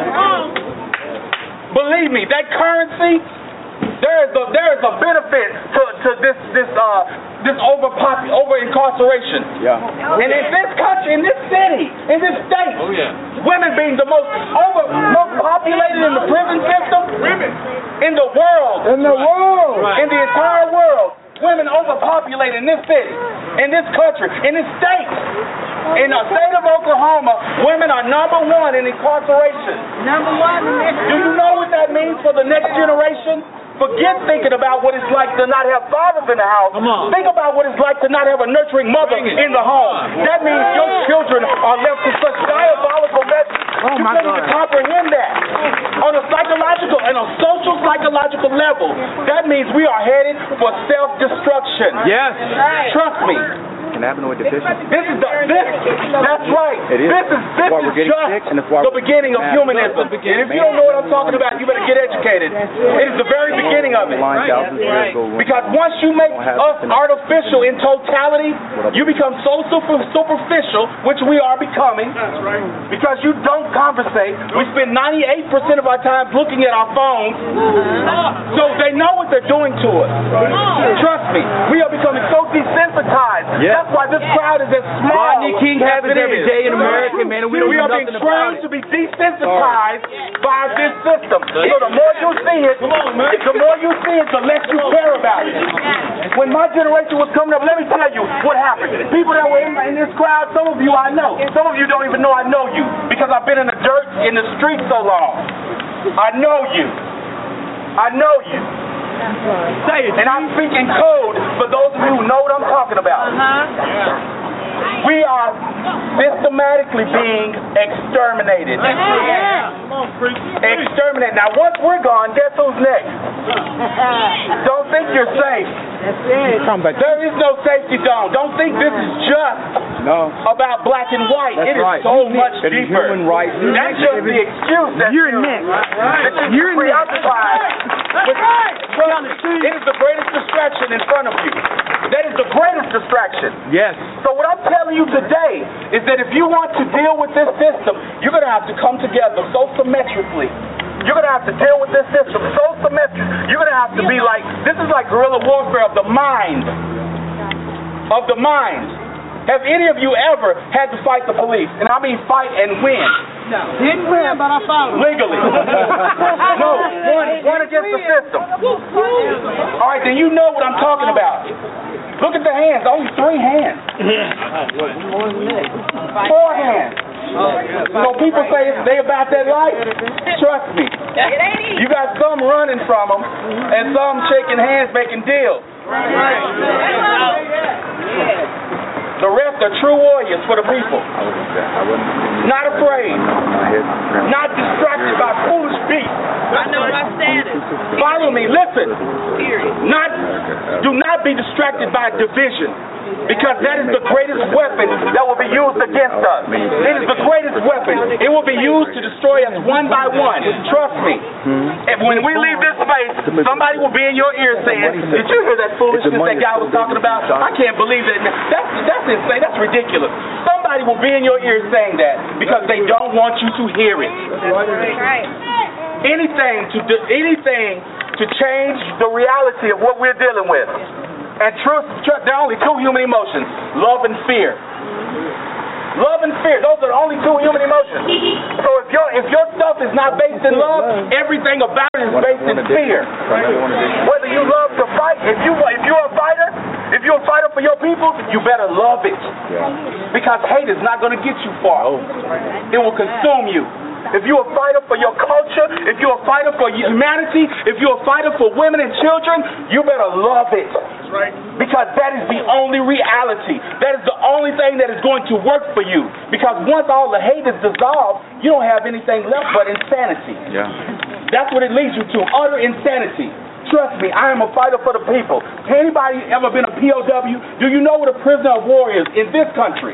Believe me, that currency, there is a there is a benefit to, to this this uh this over over incarceration. Yeah. And in this country, in this city, in this state, Oh, yeah. women being the most over most populated in the prison system, in the world, In the world. in the entire world, women overpopulated in this city, in this country, in this state. In the state of Oklahoma, women are number one in incarceration. Number one. Do you know what that means for the next generation? Forget thinking about what it's like to not have fathers in the house. Come on. Think about what it's like to not have a nurturing mother in the home. That means your children are left to such diabolical messes. Oh, you my can't even God. comprehend that. On a psychological and a social psychological level, that means we are headed for self-destruction. Yes. Trust me. Cannabinoid deficiency. This is the this. That's right. It is. This is this That's why we're is getting just sick, and that's why the beginning of Man. humanism. And if you don't know what I'm talking about, you better get educated. It is the very beginning of it. Line thousands of years ago. Because once you make us artificial in totality, you become so super, superficial, which we are becoming. Because you don't conversate. We spend ninety-eight percent of our time looking at our phones. So they know what they're doing to us. Trust me, we are becoming so desensitized. Yeah. That's why this crowd is as small. Rodney King as happens it every is. day in America, man, and we don't We do are being nothing about trained it. to be desensitized by this system. So the more you see it, the more you see it, the less you care about it. When my generation was coming up, let me tell you what happened. People that were in, in this crowd, some of you I know. Some of you don't even know I know you because I've been in the dirt, in the street so long. I know you. I know you. Say it. And I'm speaking code for those of you who know what I'm talking about. We are systematically being exterminated. Exterminated. Now, once we're gone, guess who's next? Don't think you're safe. There is no safety zone. Don't think this is just No. about black and white. That's It is right. so much It is deeper. human rights. That's just the excuse that You're you're, next. that You're you're preoccupied with. Well, it is the greatest distraction in front of you. That is the greatest distraction. Yes. So what I'm telling you today is that if you want to deal with this system, you're going to have to come together so symmetrically. You're going to have to deal with this system so symmetric. You're going to have to be like, this is like guerrilla warfare of the mind. Of the mind. Have any of you ever had to fight the police? And I mean fight and win. No. Didn't win, but I fought him. Legally. No, one, one against the system. All right, then you know what I'm talking about. Look at the hands, only three hands. Four hands. So people say they about that life? Trust me. You got some running from them and some shaking hands making deals. The rest are true warriors for the people. I wasn't. I wasn't. Not afraid. My head. Not distracted by foolish beasts. I know my status. Follow me, listen. Not, do not be distracted by division, because that is the greatest weapon that will be used against us. It is the greatest weapon. It will be used to destroy us one by one. Trust me. And when we leave this space, somebody will be in your ear saying, did you hear that foolishness that guy was talking about? I can't believe that. That's, that's insane. That's ridiculous. Somebody will be in your ear saying that because they don't want you to hear it. Anything to do, anything to change the reality of what we're dealing with. And truth, truth, there are only two human emotions, love and fear. Love and fear, those are the only two human emotions. So if your if your stuff is not based in love, everything about it is based in fear. Whether you love to fight, if you if you're a fighter, if you're a fighter for your people, you better love it. Because hate is not going to get you far. It will consume you. If you're a fighter for your culture, if you're a fighter for humanity, if you're a fighter for women and children, you better love it. Because that is the only reality. That is the only thing that is going to work for you. Because once all the hate is dissolved, you don't have anything left but insanity. Yeah. That's what it leads you to, utter insanity. Trust me, I am a fighter for the people. Anybody ever been a P O W? Do you know what a prisoner of war is in this country?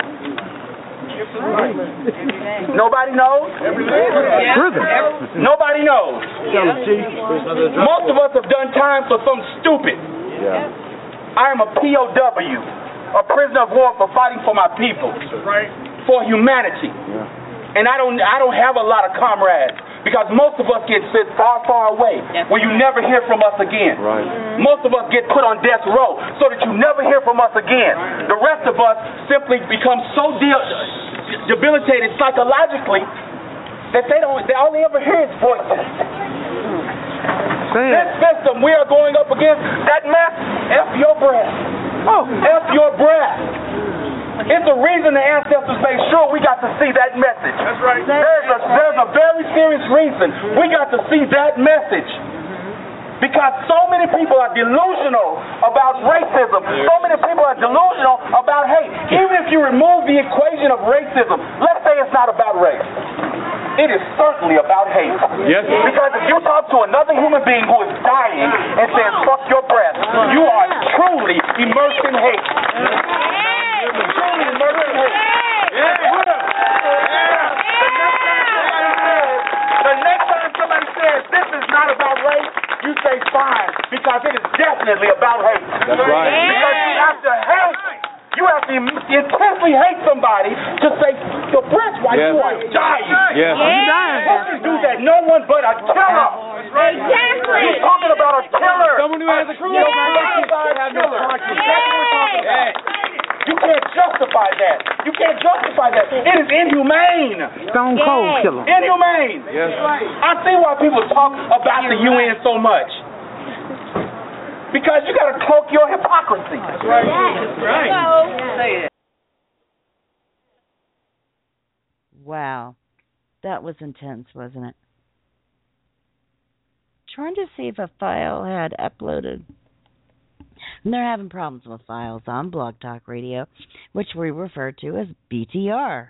Nobody knows? Yeah. Nobody knows. Most of us have done time for something stupid. Yeah. I am a P O W, a prisoner of war for fighting for my people, for humanity. And I don't I don't have a lot of comrades because most of us get sent far, far away where you never hear from us again. Right. Most of us get put on death row so that you never hear from us again. The rest of us simply become so de- debilitated psychologically that they don't they all they ever hear is voices. This system we are going up against, that mess, F your breath. Oh, F your breath. It's the reason the ancestors made sure we got to see that message. That's right. There's a, there's a very serious reason we got to see that message. Because so many people are delusional about racism. So many people are delusional about hate. Even if you remove the equation of racism, let's say it's not about race. It is certainly about hate. Yes. Because if you talk to another human being who is dying and says, fuck your breath, you are truly immersed in hate. Truly immersed in hate. The next time somebody says, this is not about race, you say fine, because it is definitely about hate. That's right. Because you have to hate. You have to intensely hate somebody to say your breath while yes. you are dying. Yes. Yeah. How can you do that? No one but a killer. Exactly. You're talking about a killer. Someone who has a true killer. You can't justify that. You can't justify that. It is inhumane. Stone cold killer. Inhumane. Yes. I see why people talk about the U N so much. Because you got to cloak your hypocrisy. That's right. That's right. Wow. That was intense, wasn't it? Trying to see if a file had uploaded. And they're having problems with files on Blog Talk Radio, which we refer to as B T R.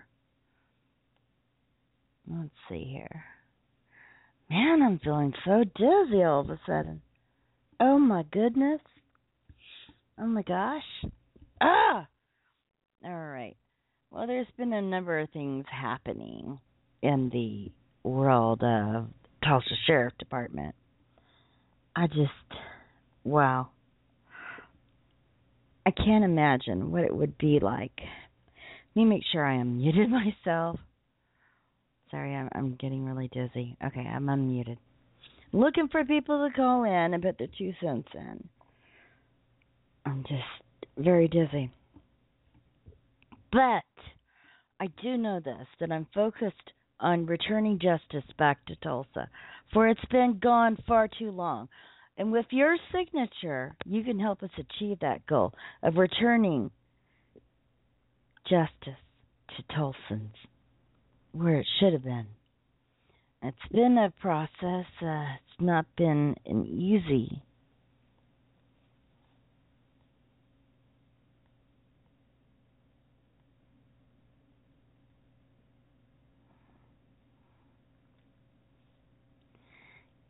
Let's see here. Man, I'm feeling so dizzy all of a sudden. Oh my goodness. Oh my gosh. Ah! All right. Well, there's been a number of things happening in the world of Tulsa Sheriff Department. I just, wow. I can't imagine what it would be like. Let me make sure I unmuted myself. Sorry, I'm, I'm getting really dizzy. Okay, I'm unmuted. Looking for people to call in and put their two cents in. I'm just very dizzy. But I do know this, that I'm focused on returning justice back to Tulsa, for it's been gone far too long. And with your signature, you can help us achieve that goal of returning justice to Tulsans, where it should have been. It's been a process. Uh, it's not been an easy.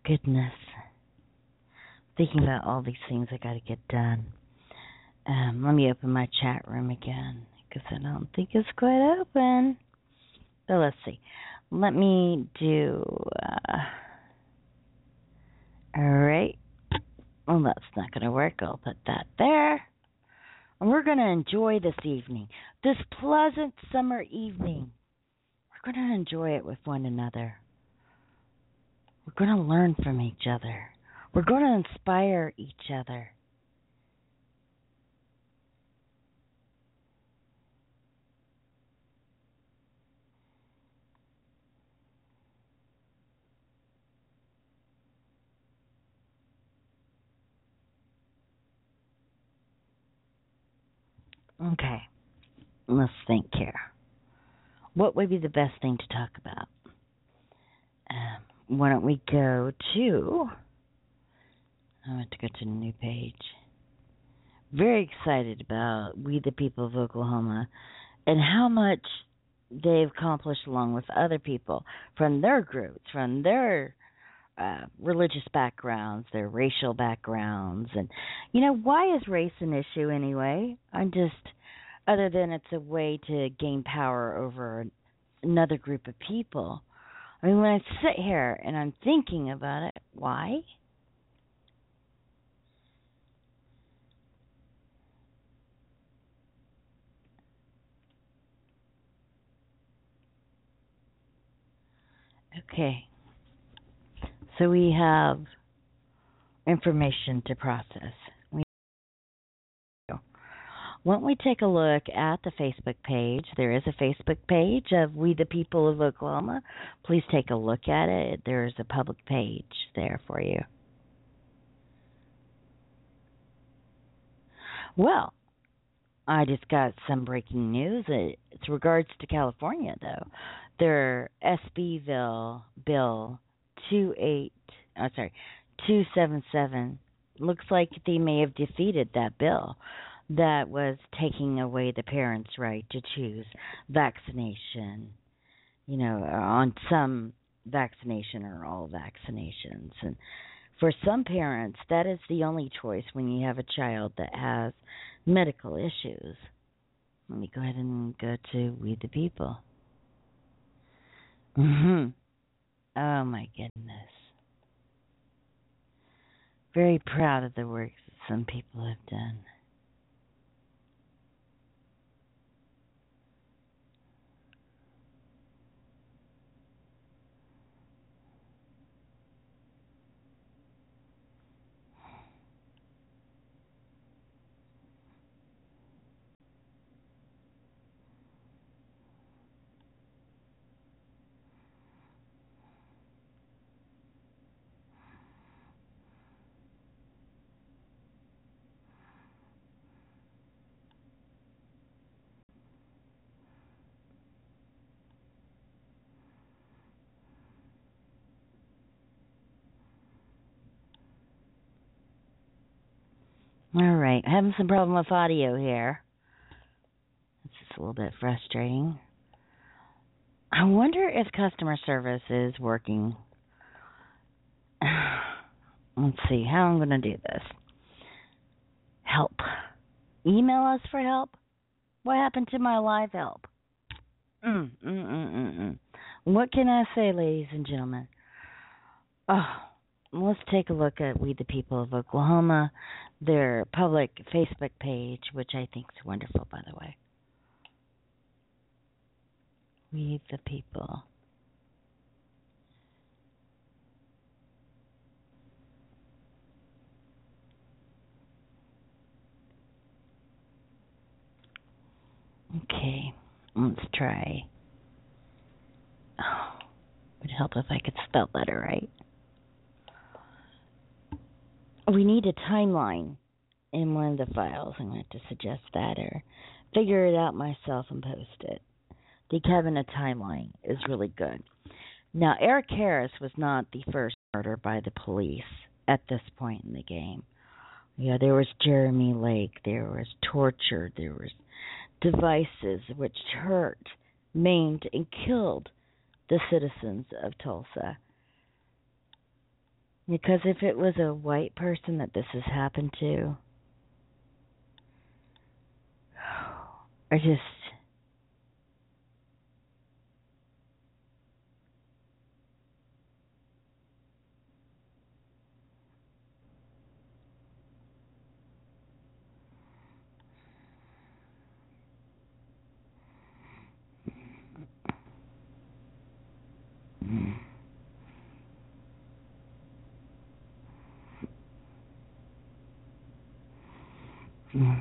goodness. Thinking about all these things I got to get done. Um, let me open my chat room again because I don't think it's quite open. So let's see. Let me do. Uh, all right. Well, that's not going to work. I'll put that there. And we're going to enjoy this evening, this pleasant summer evening. We're going to enjoy it with one another. We're going to learn from each other. We're going to inspire each other. Okay, let's think here. What would be the best thing to talk about? Um, why don't we go to... I want to go to a new page. Very excited about We the People of Oklahoma and how much they've accomplished along with other people from their groups, from their uh, religious backgrounds, their racial backgrounds. And, you know, why is race an issue anyway? I'm just, other than it's a way to gain power over another group of people. I mean, when I sit here and I'm thinking about it, why? Okay, so we have information to process. We Why don't we take a look at the Facebook page? There is a Facebook page of We the People of Oklahoma. Please take a look at it. There's a public page there for you. Well, I just got some breaking news. It's regards to California, though. Their S B bill, bill two eight, oh, sorry, two seven seven. Looks like they may have defeated that bill that was taking away the parents' right to choose vaccination. You know, on some vaccination or all vaccinations, and for some parents, that is the only choice when you have a child that has medical issues. Let me go ahead and go to We the People. Mm-hmm. Oh, my goodness. Very proud of the work that some people have done. All right, having some problem with audio here. It's just a little bit frustrating. I wonder if customer service is working. Let's see how I'm going to do this. Help. Email us for help. What happened to my live help? Mm, mm, mm, mm, mm. What can I say, ladies and gentlemen? Oh, let's take a look at We the People of Oklahoma, their public Facebook page, which I think is wonderful, by the way. We the People. Okay, let's try. Oh, it would help if I could spell that right. We need a timeline in one of the files. I'm going to have to suggest that or figure it out myself and post it. I think having a timeline is really good. Now, Eric Harris was not the first murder by the police at this point in the game. Yeah, there was Jeremy Lake, there was torture, there was devices which hurt, maimed, and killed the citizens of Tulsa. Because if it was a white person that this has happened to, I just... Mm.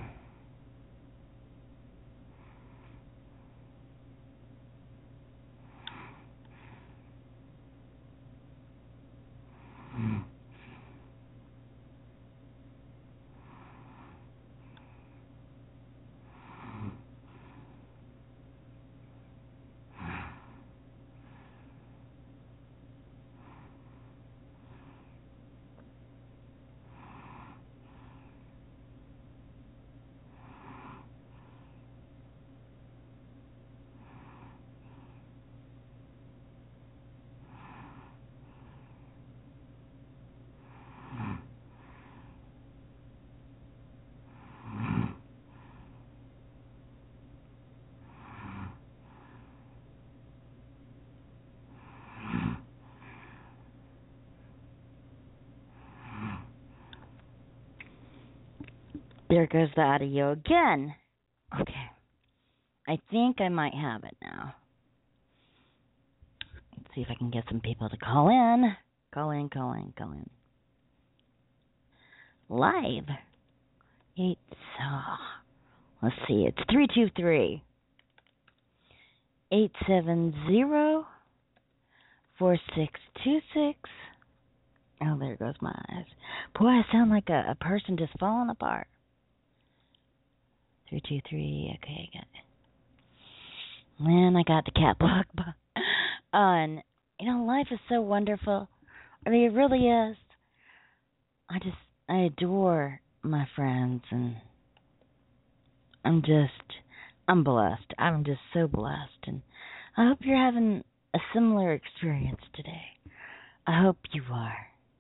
There goes the audio again. Okay. I think I might have it now. Let's see if I can get some people to call in. Call in, call in, call in. Live. Eight, oh, let's see, it's three two three, eight seven zero, four six two six. Oh, there goes my eyes. Boy, I sound like a, a person just falling apart. three two three, okay, I got it. Man, I got the cat block. Uh, and, you know, life is so wonderful. I mean, it really is. I just, I adore my friends, and I'm just, I'm blessed. I'm just so blessed. And I hope you're having a similar experience today. I hope you are.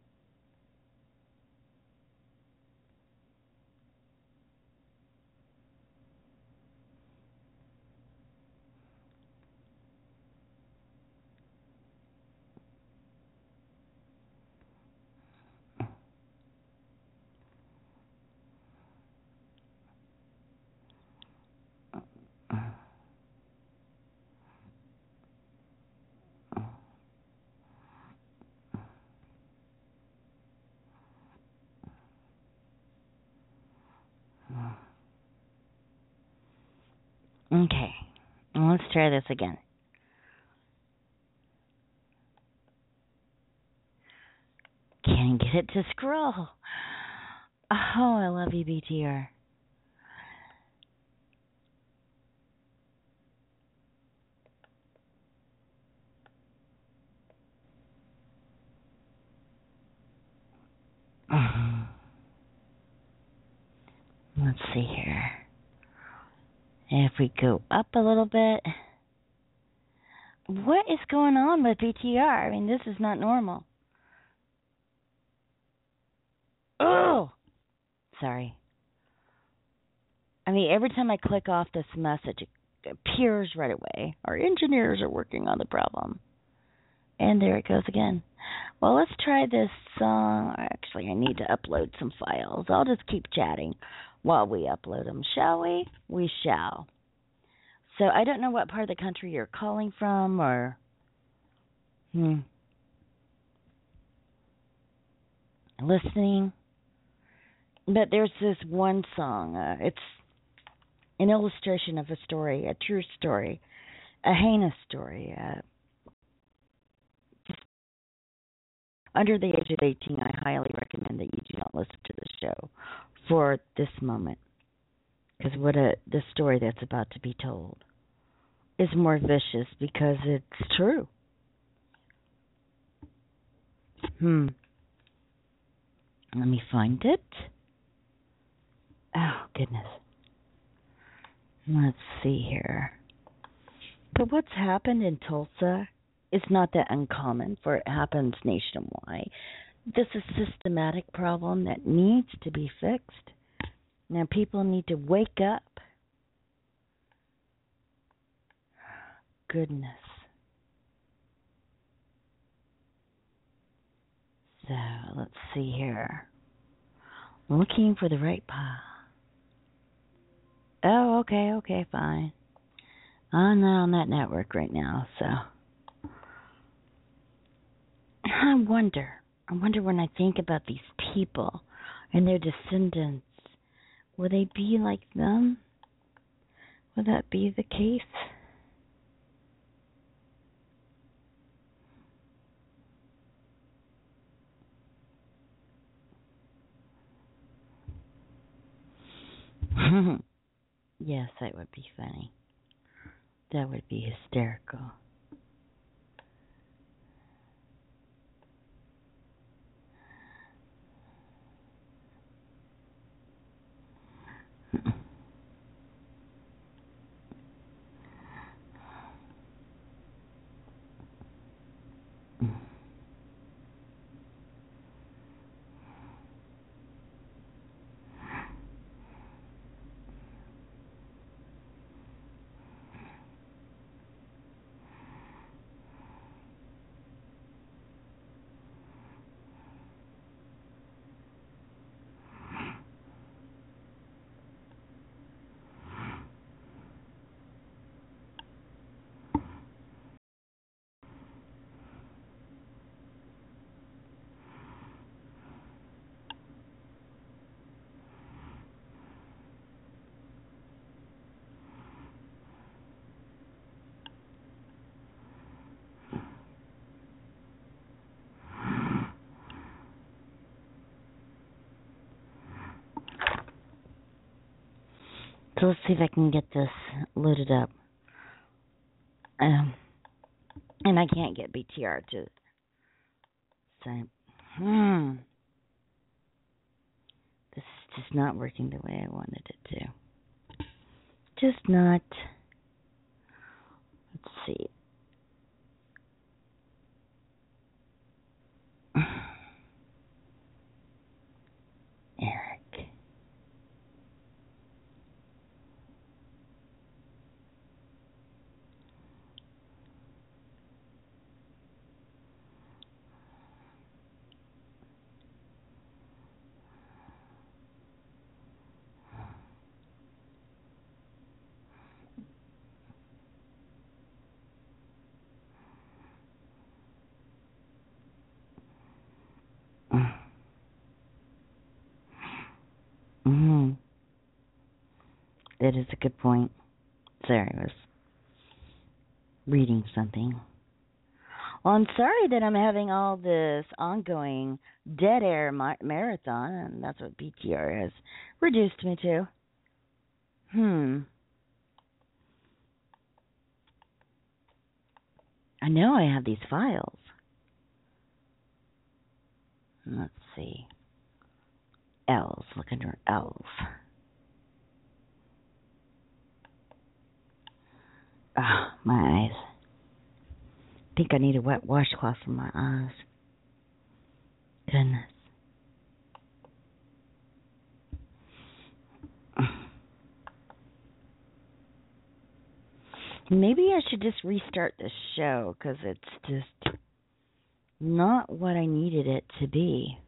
Okay, let's try this again. Can't get it to scroll. Oh, I love you, B T R. Let's see here. If we go up a little bit, what is going on with B T R? I mean, this is not normal. Oh, sorry. I mean, every time I click off this message, it appears right away. Our engineers are working on the problem. And there it goes again. Well, let's try this song. Actually, I need to upload some files. I'll just keep chatting while we upload them, shall we? We shall. So I don't know what part of the country you're calling from, or hmm, listening. But there's this one song. Uh, it's an illustration of a story, a true story, a heinous story. Uh, under the age of eighteen, I highly recommend that you do not listen to the show for this moment, because what a the story that's about to be told is more vicious because it's true. Hmm. Let me find it. Oh, goodness. Let's see here. But what's happened in Tulsa is not that uncommon, for it happens nationwide. This is a systematic problem that needs to be fixed. Now people need to wake up. Goodness. So let's see here. Looking for the right pile. Oh, okay, okay, fine. I'm not on that network right now, so I wonder. I wonder when I think about these people and their descendants, will they be like them? Will that be the case? Yes, that would be funny. That would be hysterical. So let's see if I can get this loaded up. Um, and I can't get B T R to say, hmm, this is just not working the way I wanted it to. Just not. Let's see. Eric. Mm-hmm. That is a good point. Sorry, I was reading something. Well, I'm sorry that I'm having all this ongoing dead air ma- marathon, and that's what B T R has reduced me to. Hmm. I know I have these files. Let's see. L's. Look under L's. Ah, oh, my eyes. I think I need a wet washcloth for my eyes. Goodness. Maybe I should just restart the show, because it's just not what I needed it to be.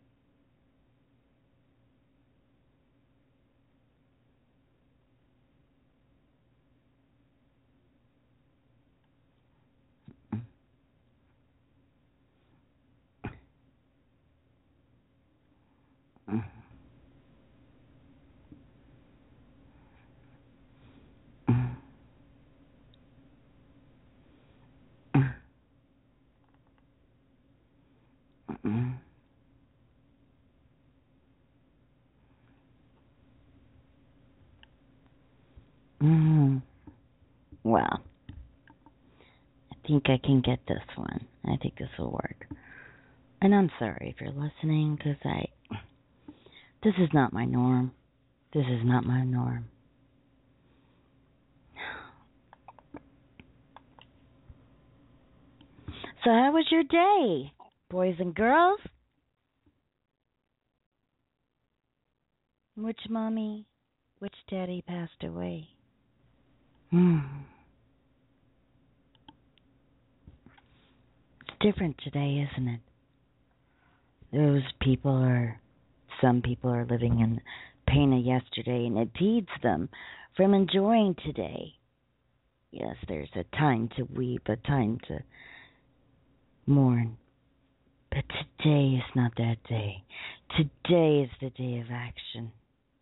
Mm. Well, I think I can get this one. I think this will work. And I'm sorry if you're listening, because I, this is not my norm. This is not my norm. So how was your day, boys and girls? Which mommy, which daddy passed away? Hmm. It's different today, isn't it? Those people are, some people are living in pain of yesterday, and it impedes them from enjoying today. Yes, there's a time to weep, a time to mourn. But today is not that day. Today is the day of action.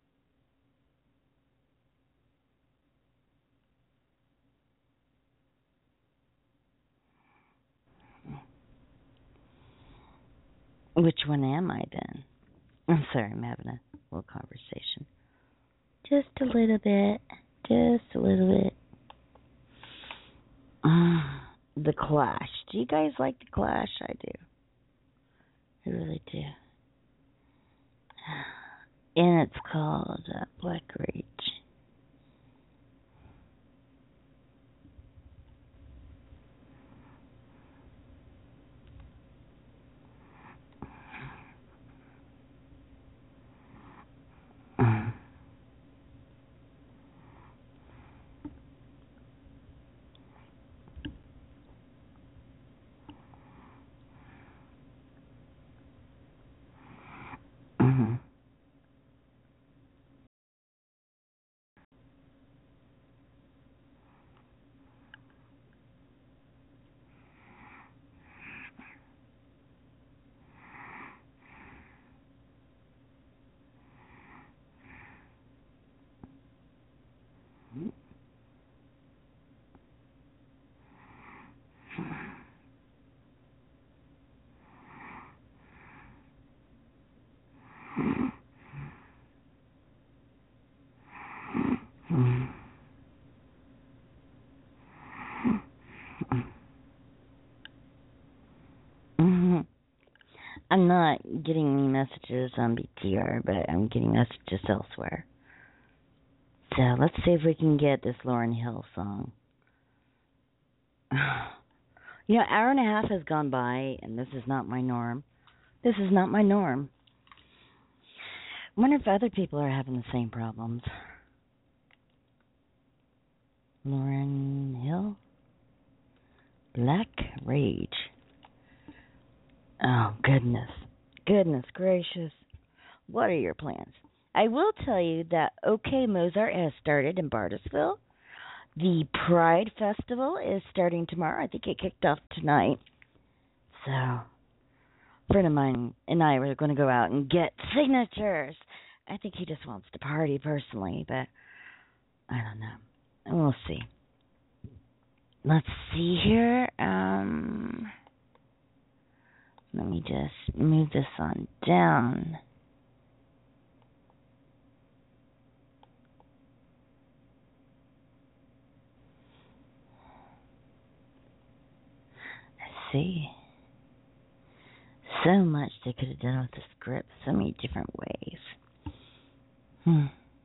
Which one am I then? I'm sorry, I'm having a little conversation. Just a little bit. Just a little bit. Uh, the Clash. Do you guys like the Clash? I do. I really do. And it's called uh, Black Rage. Mm. Mm-hmm. Mm-hmm. I'm not getting any messages on B T R, but I'm getting messages elsewhere. So let's see if we can get this Lauryn Hill song. You know, hour and a half has gone by, and this is not my norm. This is not my norm. I wonder if other people are having the same problems. Lauryn Hill? Black Rage. Oh, goodness. Goodness gracious. What are your plans? I will tell you that OK Mozart has started in Bartlesville. The Pride Festival is starting tomorrow. I think it kicked off tonight. So, a friend of mine and I were going to go out and get signatures. I think he just wants to party personally, but I don't know. We'll see. Let's see here. Um, let me just move this on down. See, so much they could have done with the script, so many different ways. Hmm.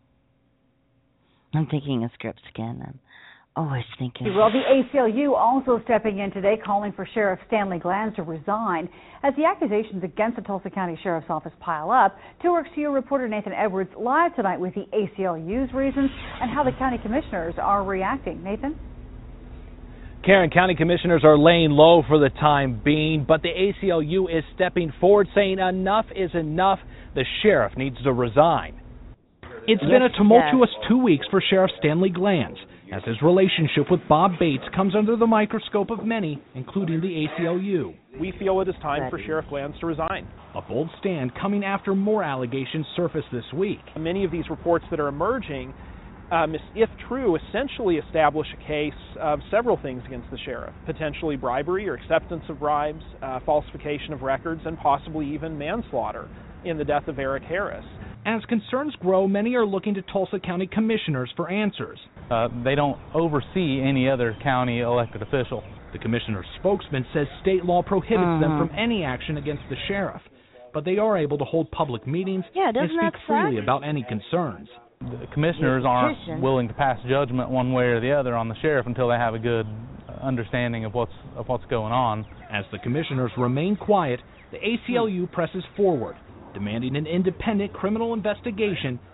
I'm thinking of scripts again. I'm always thinking. Well, the A C L U also stepping in today, calling for Sheriff Stanley Glanz to resign as the accusations against the Tulsa County Sheriff's Office pile up. Two Works to You reporter Nathan Edwards live tonight with the A C L U's reasons and how the county commissioners are reacting. Nathan? Karen, county commissioners are laying low for the time being, but the A C L U is stepping forward, saying enough is enough. The sheriff needs to resign. It's been a tumultuous two weeks for Sheriff Stanley Glanz, as his relationship with Bob Bates comes under the microscope of many, including the A C L U. We feel it is time for Sheriff Glanz to resign. A bold stand coming after more allegations surfaced this week. Many of these reports that are emerging, Um, if true, essentially establish a case of several things against the sheriff, potentially bribery or acceptance of bribes, uh, falsification of records, and possibly even manslaughter in the death of Eric Harris. As concerns grow, many are looking to Tulsa County commissioners for answers. Uh, they don't oversee any other county elected official. The commissioner's spokesman says state law prohibits Uh-huh. them from any action against the sheriff, but they are able to hold public meetings Yeah, and doesn't speak that freely suck? about any concerns. The commissioners aren't willing to pass judgment one way or the other on the sheriff until they have a good understanding of what's of what's going on. As the commissioners remain quiet, the A C L U presses forward, demanding an independent criminal investigation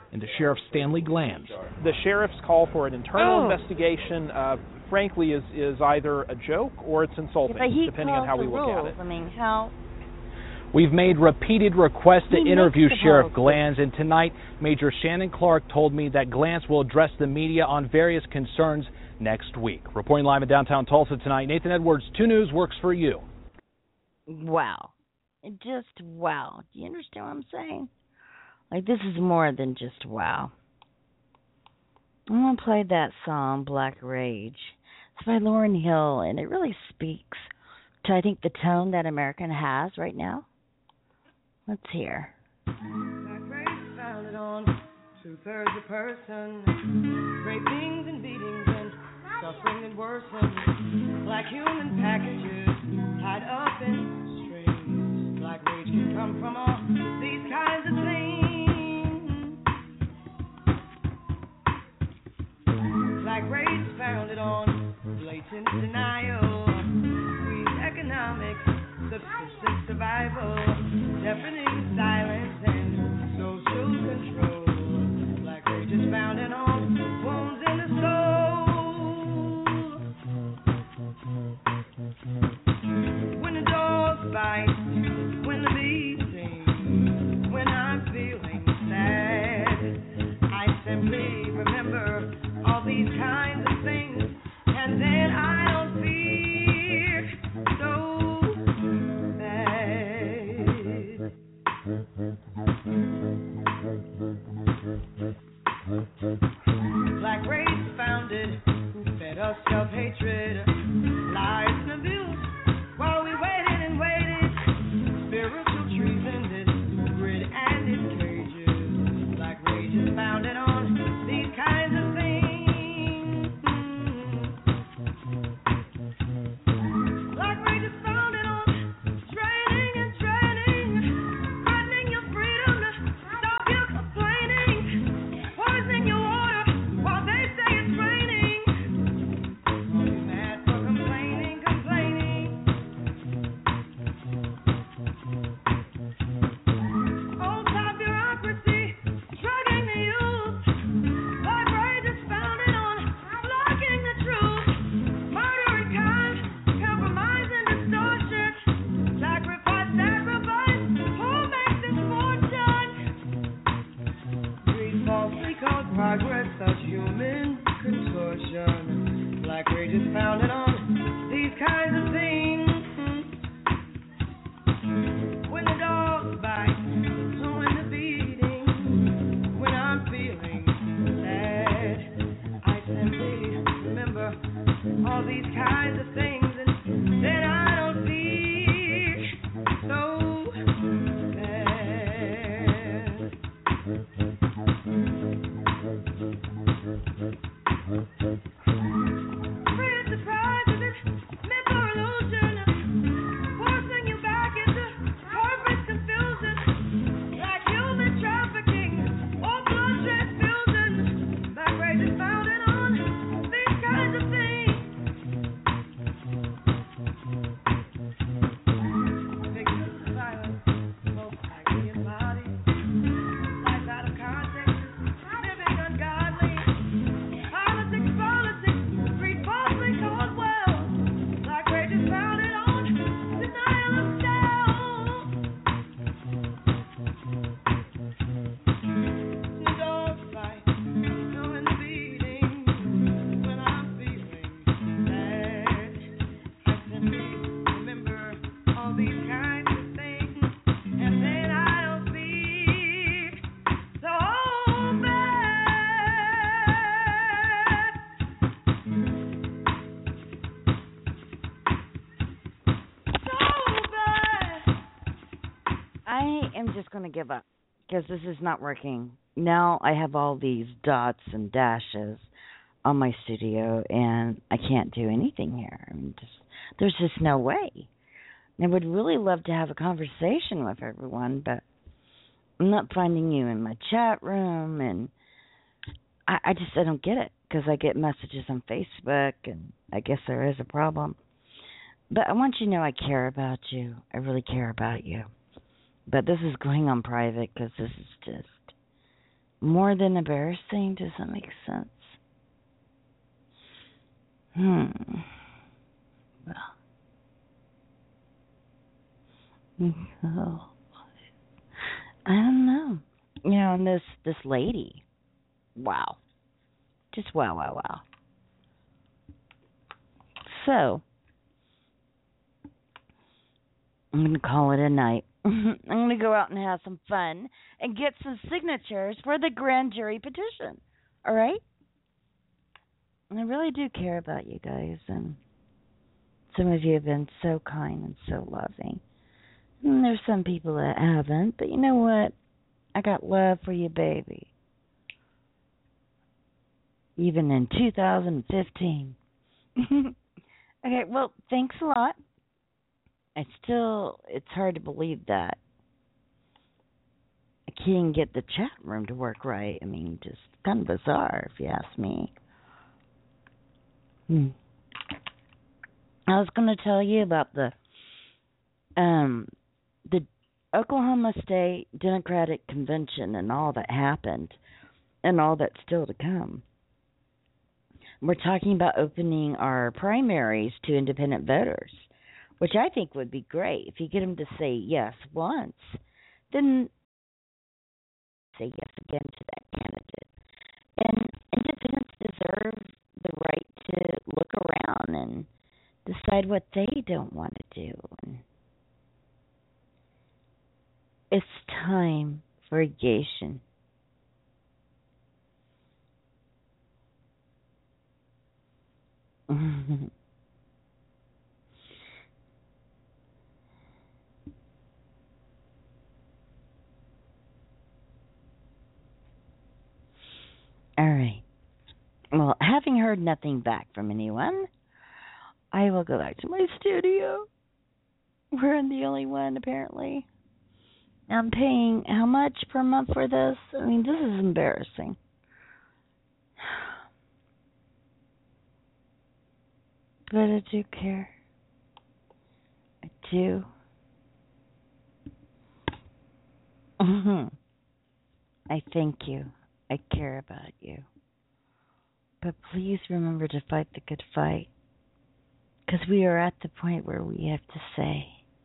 into Sheriff Stanley Glanz. The sheriff's call for an internal Oh. investigation, uh, frankly, is, is either a joke or it's insulting, But he depending on how we calls the look rules. at it. I mean, how... We've made repeated requests to He interview makes the Sheriff rules. Glanz, and tonight Major Shannon Clark told me that Glanz will address the media on various concerns next week. Reporting live in downtown Tulsa tonight, Nathan Edwards, two News works for you. Wow. Just wow. Do you understand what I'm saying? Like, this is more than just wow. I'm going to play that song, Black Rage. It's by Lauryn Hill, and it really speaks to, I think, the tone that America has right now. Let's hear. Black race founded on two-thirds a person, rapings and beatings and suffering and worsen. Black human packages tied up in strings. Black rage can come from all these kinds of things. Black race founded on blatant denial, squeeze economics, subsistence survival, deafening silence and social control. Black rage is founded on wounds in the soul. When the dogs bite, when the bees sing, when I'm feeling sad, I simply remember all these kinds of things, and then I don't fear so Black race founded, who fed us self-hatred, lies and abuse, while we waited and waited. Spiritual trees ended, grid and its cages. Black rage is founded on these kinds of things. Black rage is founded on training and training, threatening your freedom to stop you complaining, poisoning your water while they say it's raining. You're mad for complaining, complaining. Old time bureaucracy drugging the youth. Black rage is founded on blocking the truth, murder and crime, compromise and distortion. Sacrifice, sacrifice, who makes this fortune? Greed falsely called progress, such human contortion. Black rage is founded on these kinds of things. When the dogs bite, when the beating, when I'm feeling sad, I simply remember all these kinds of things, and then I don't feel so bad. Free of surprise of this myth or illusion, forcing you back into corporate confusion, like human trafficking or blood transfusion. Black rage is founded on these kinds of things. Pictures of violence, both agony and body, life out of context, living ungodly. Politics, politics, greed falsely called wealth. Black rage is founded on denial of self. The dogs bite, knowing the beating. When I'm feeling sad, I simply remember all these kinds of things, and then I don't feel so bad. I am just going to give up because this is not working. Now I have all these dots and dashes on my studio, and I can't do anything here. I mean, just, there's just no way. I would really love to have a conversation with everyone, but I'm not finding you in my chat room, and I, I just I don't get it because I get messages on Facebook, and I guess there is a problem. But I want you to know I care about you. I really care about you. But this is going on private because this is just More than embarrassing? Does that make sense? Hmm. Well. Oh. I don't know. You know, and this, this lady, wow. Just wow, wow, wow. So, I'm going to call it a night. I'm going to go out and have some fun and get some signatures for the grand jury petition. All right? And I really do care about you guys, and some of you have been so kind and so loving. And there's some people that haven't, but you know what? I got love for you, baby. Even in two thousand fifteen. Okay, well, thanks a lot. I still, it's hard to believe that I can't get the chat room to work right. I mean, just kind of bizarre, if you ask me. Hmm. I was going to tell you about the um the Oklahoma State Democratic Convention and all that happened and all that's still to come. We're talking about opening our primaries to independent voters, which I think would be great. If you get them to say yes once, then say yes again to that candidate. And independents deserve the right to look around and decide what they don't want to do. And it's time for negation. All right. Well, having heard nothing back from anyone, I will go back to my studio. We're in the only one, apparently. I'm paying how much per month for this? I mean, this is embarrassing. But I do care. I do. Mm-hmm. I thank you. I care about you. But please remember to fight the good fight. Because we are at the point where we have to say,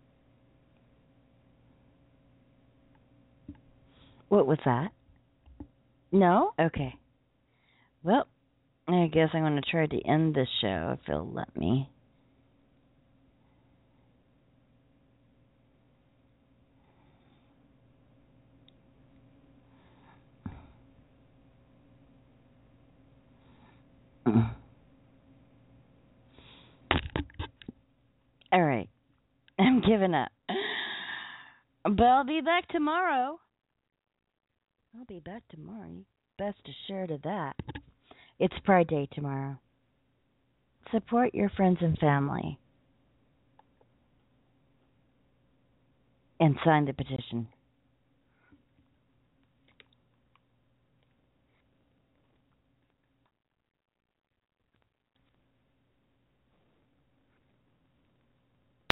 what was that? No? Okay. Well, I guess I'm going to try to end this show if it'll let me. All right. I'm giving up. But I'll be back tomorrow. I'll be back tomorrow. Best assured of that. It's Pride Day tomorrow. Support your friends and family. And sign the petition.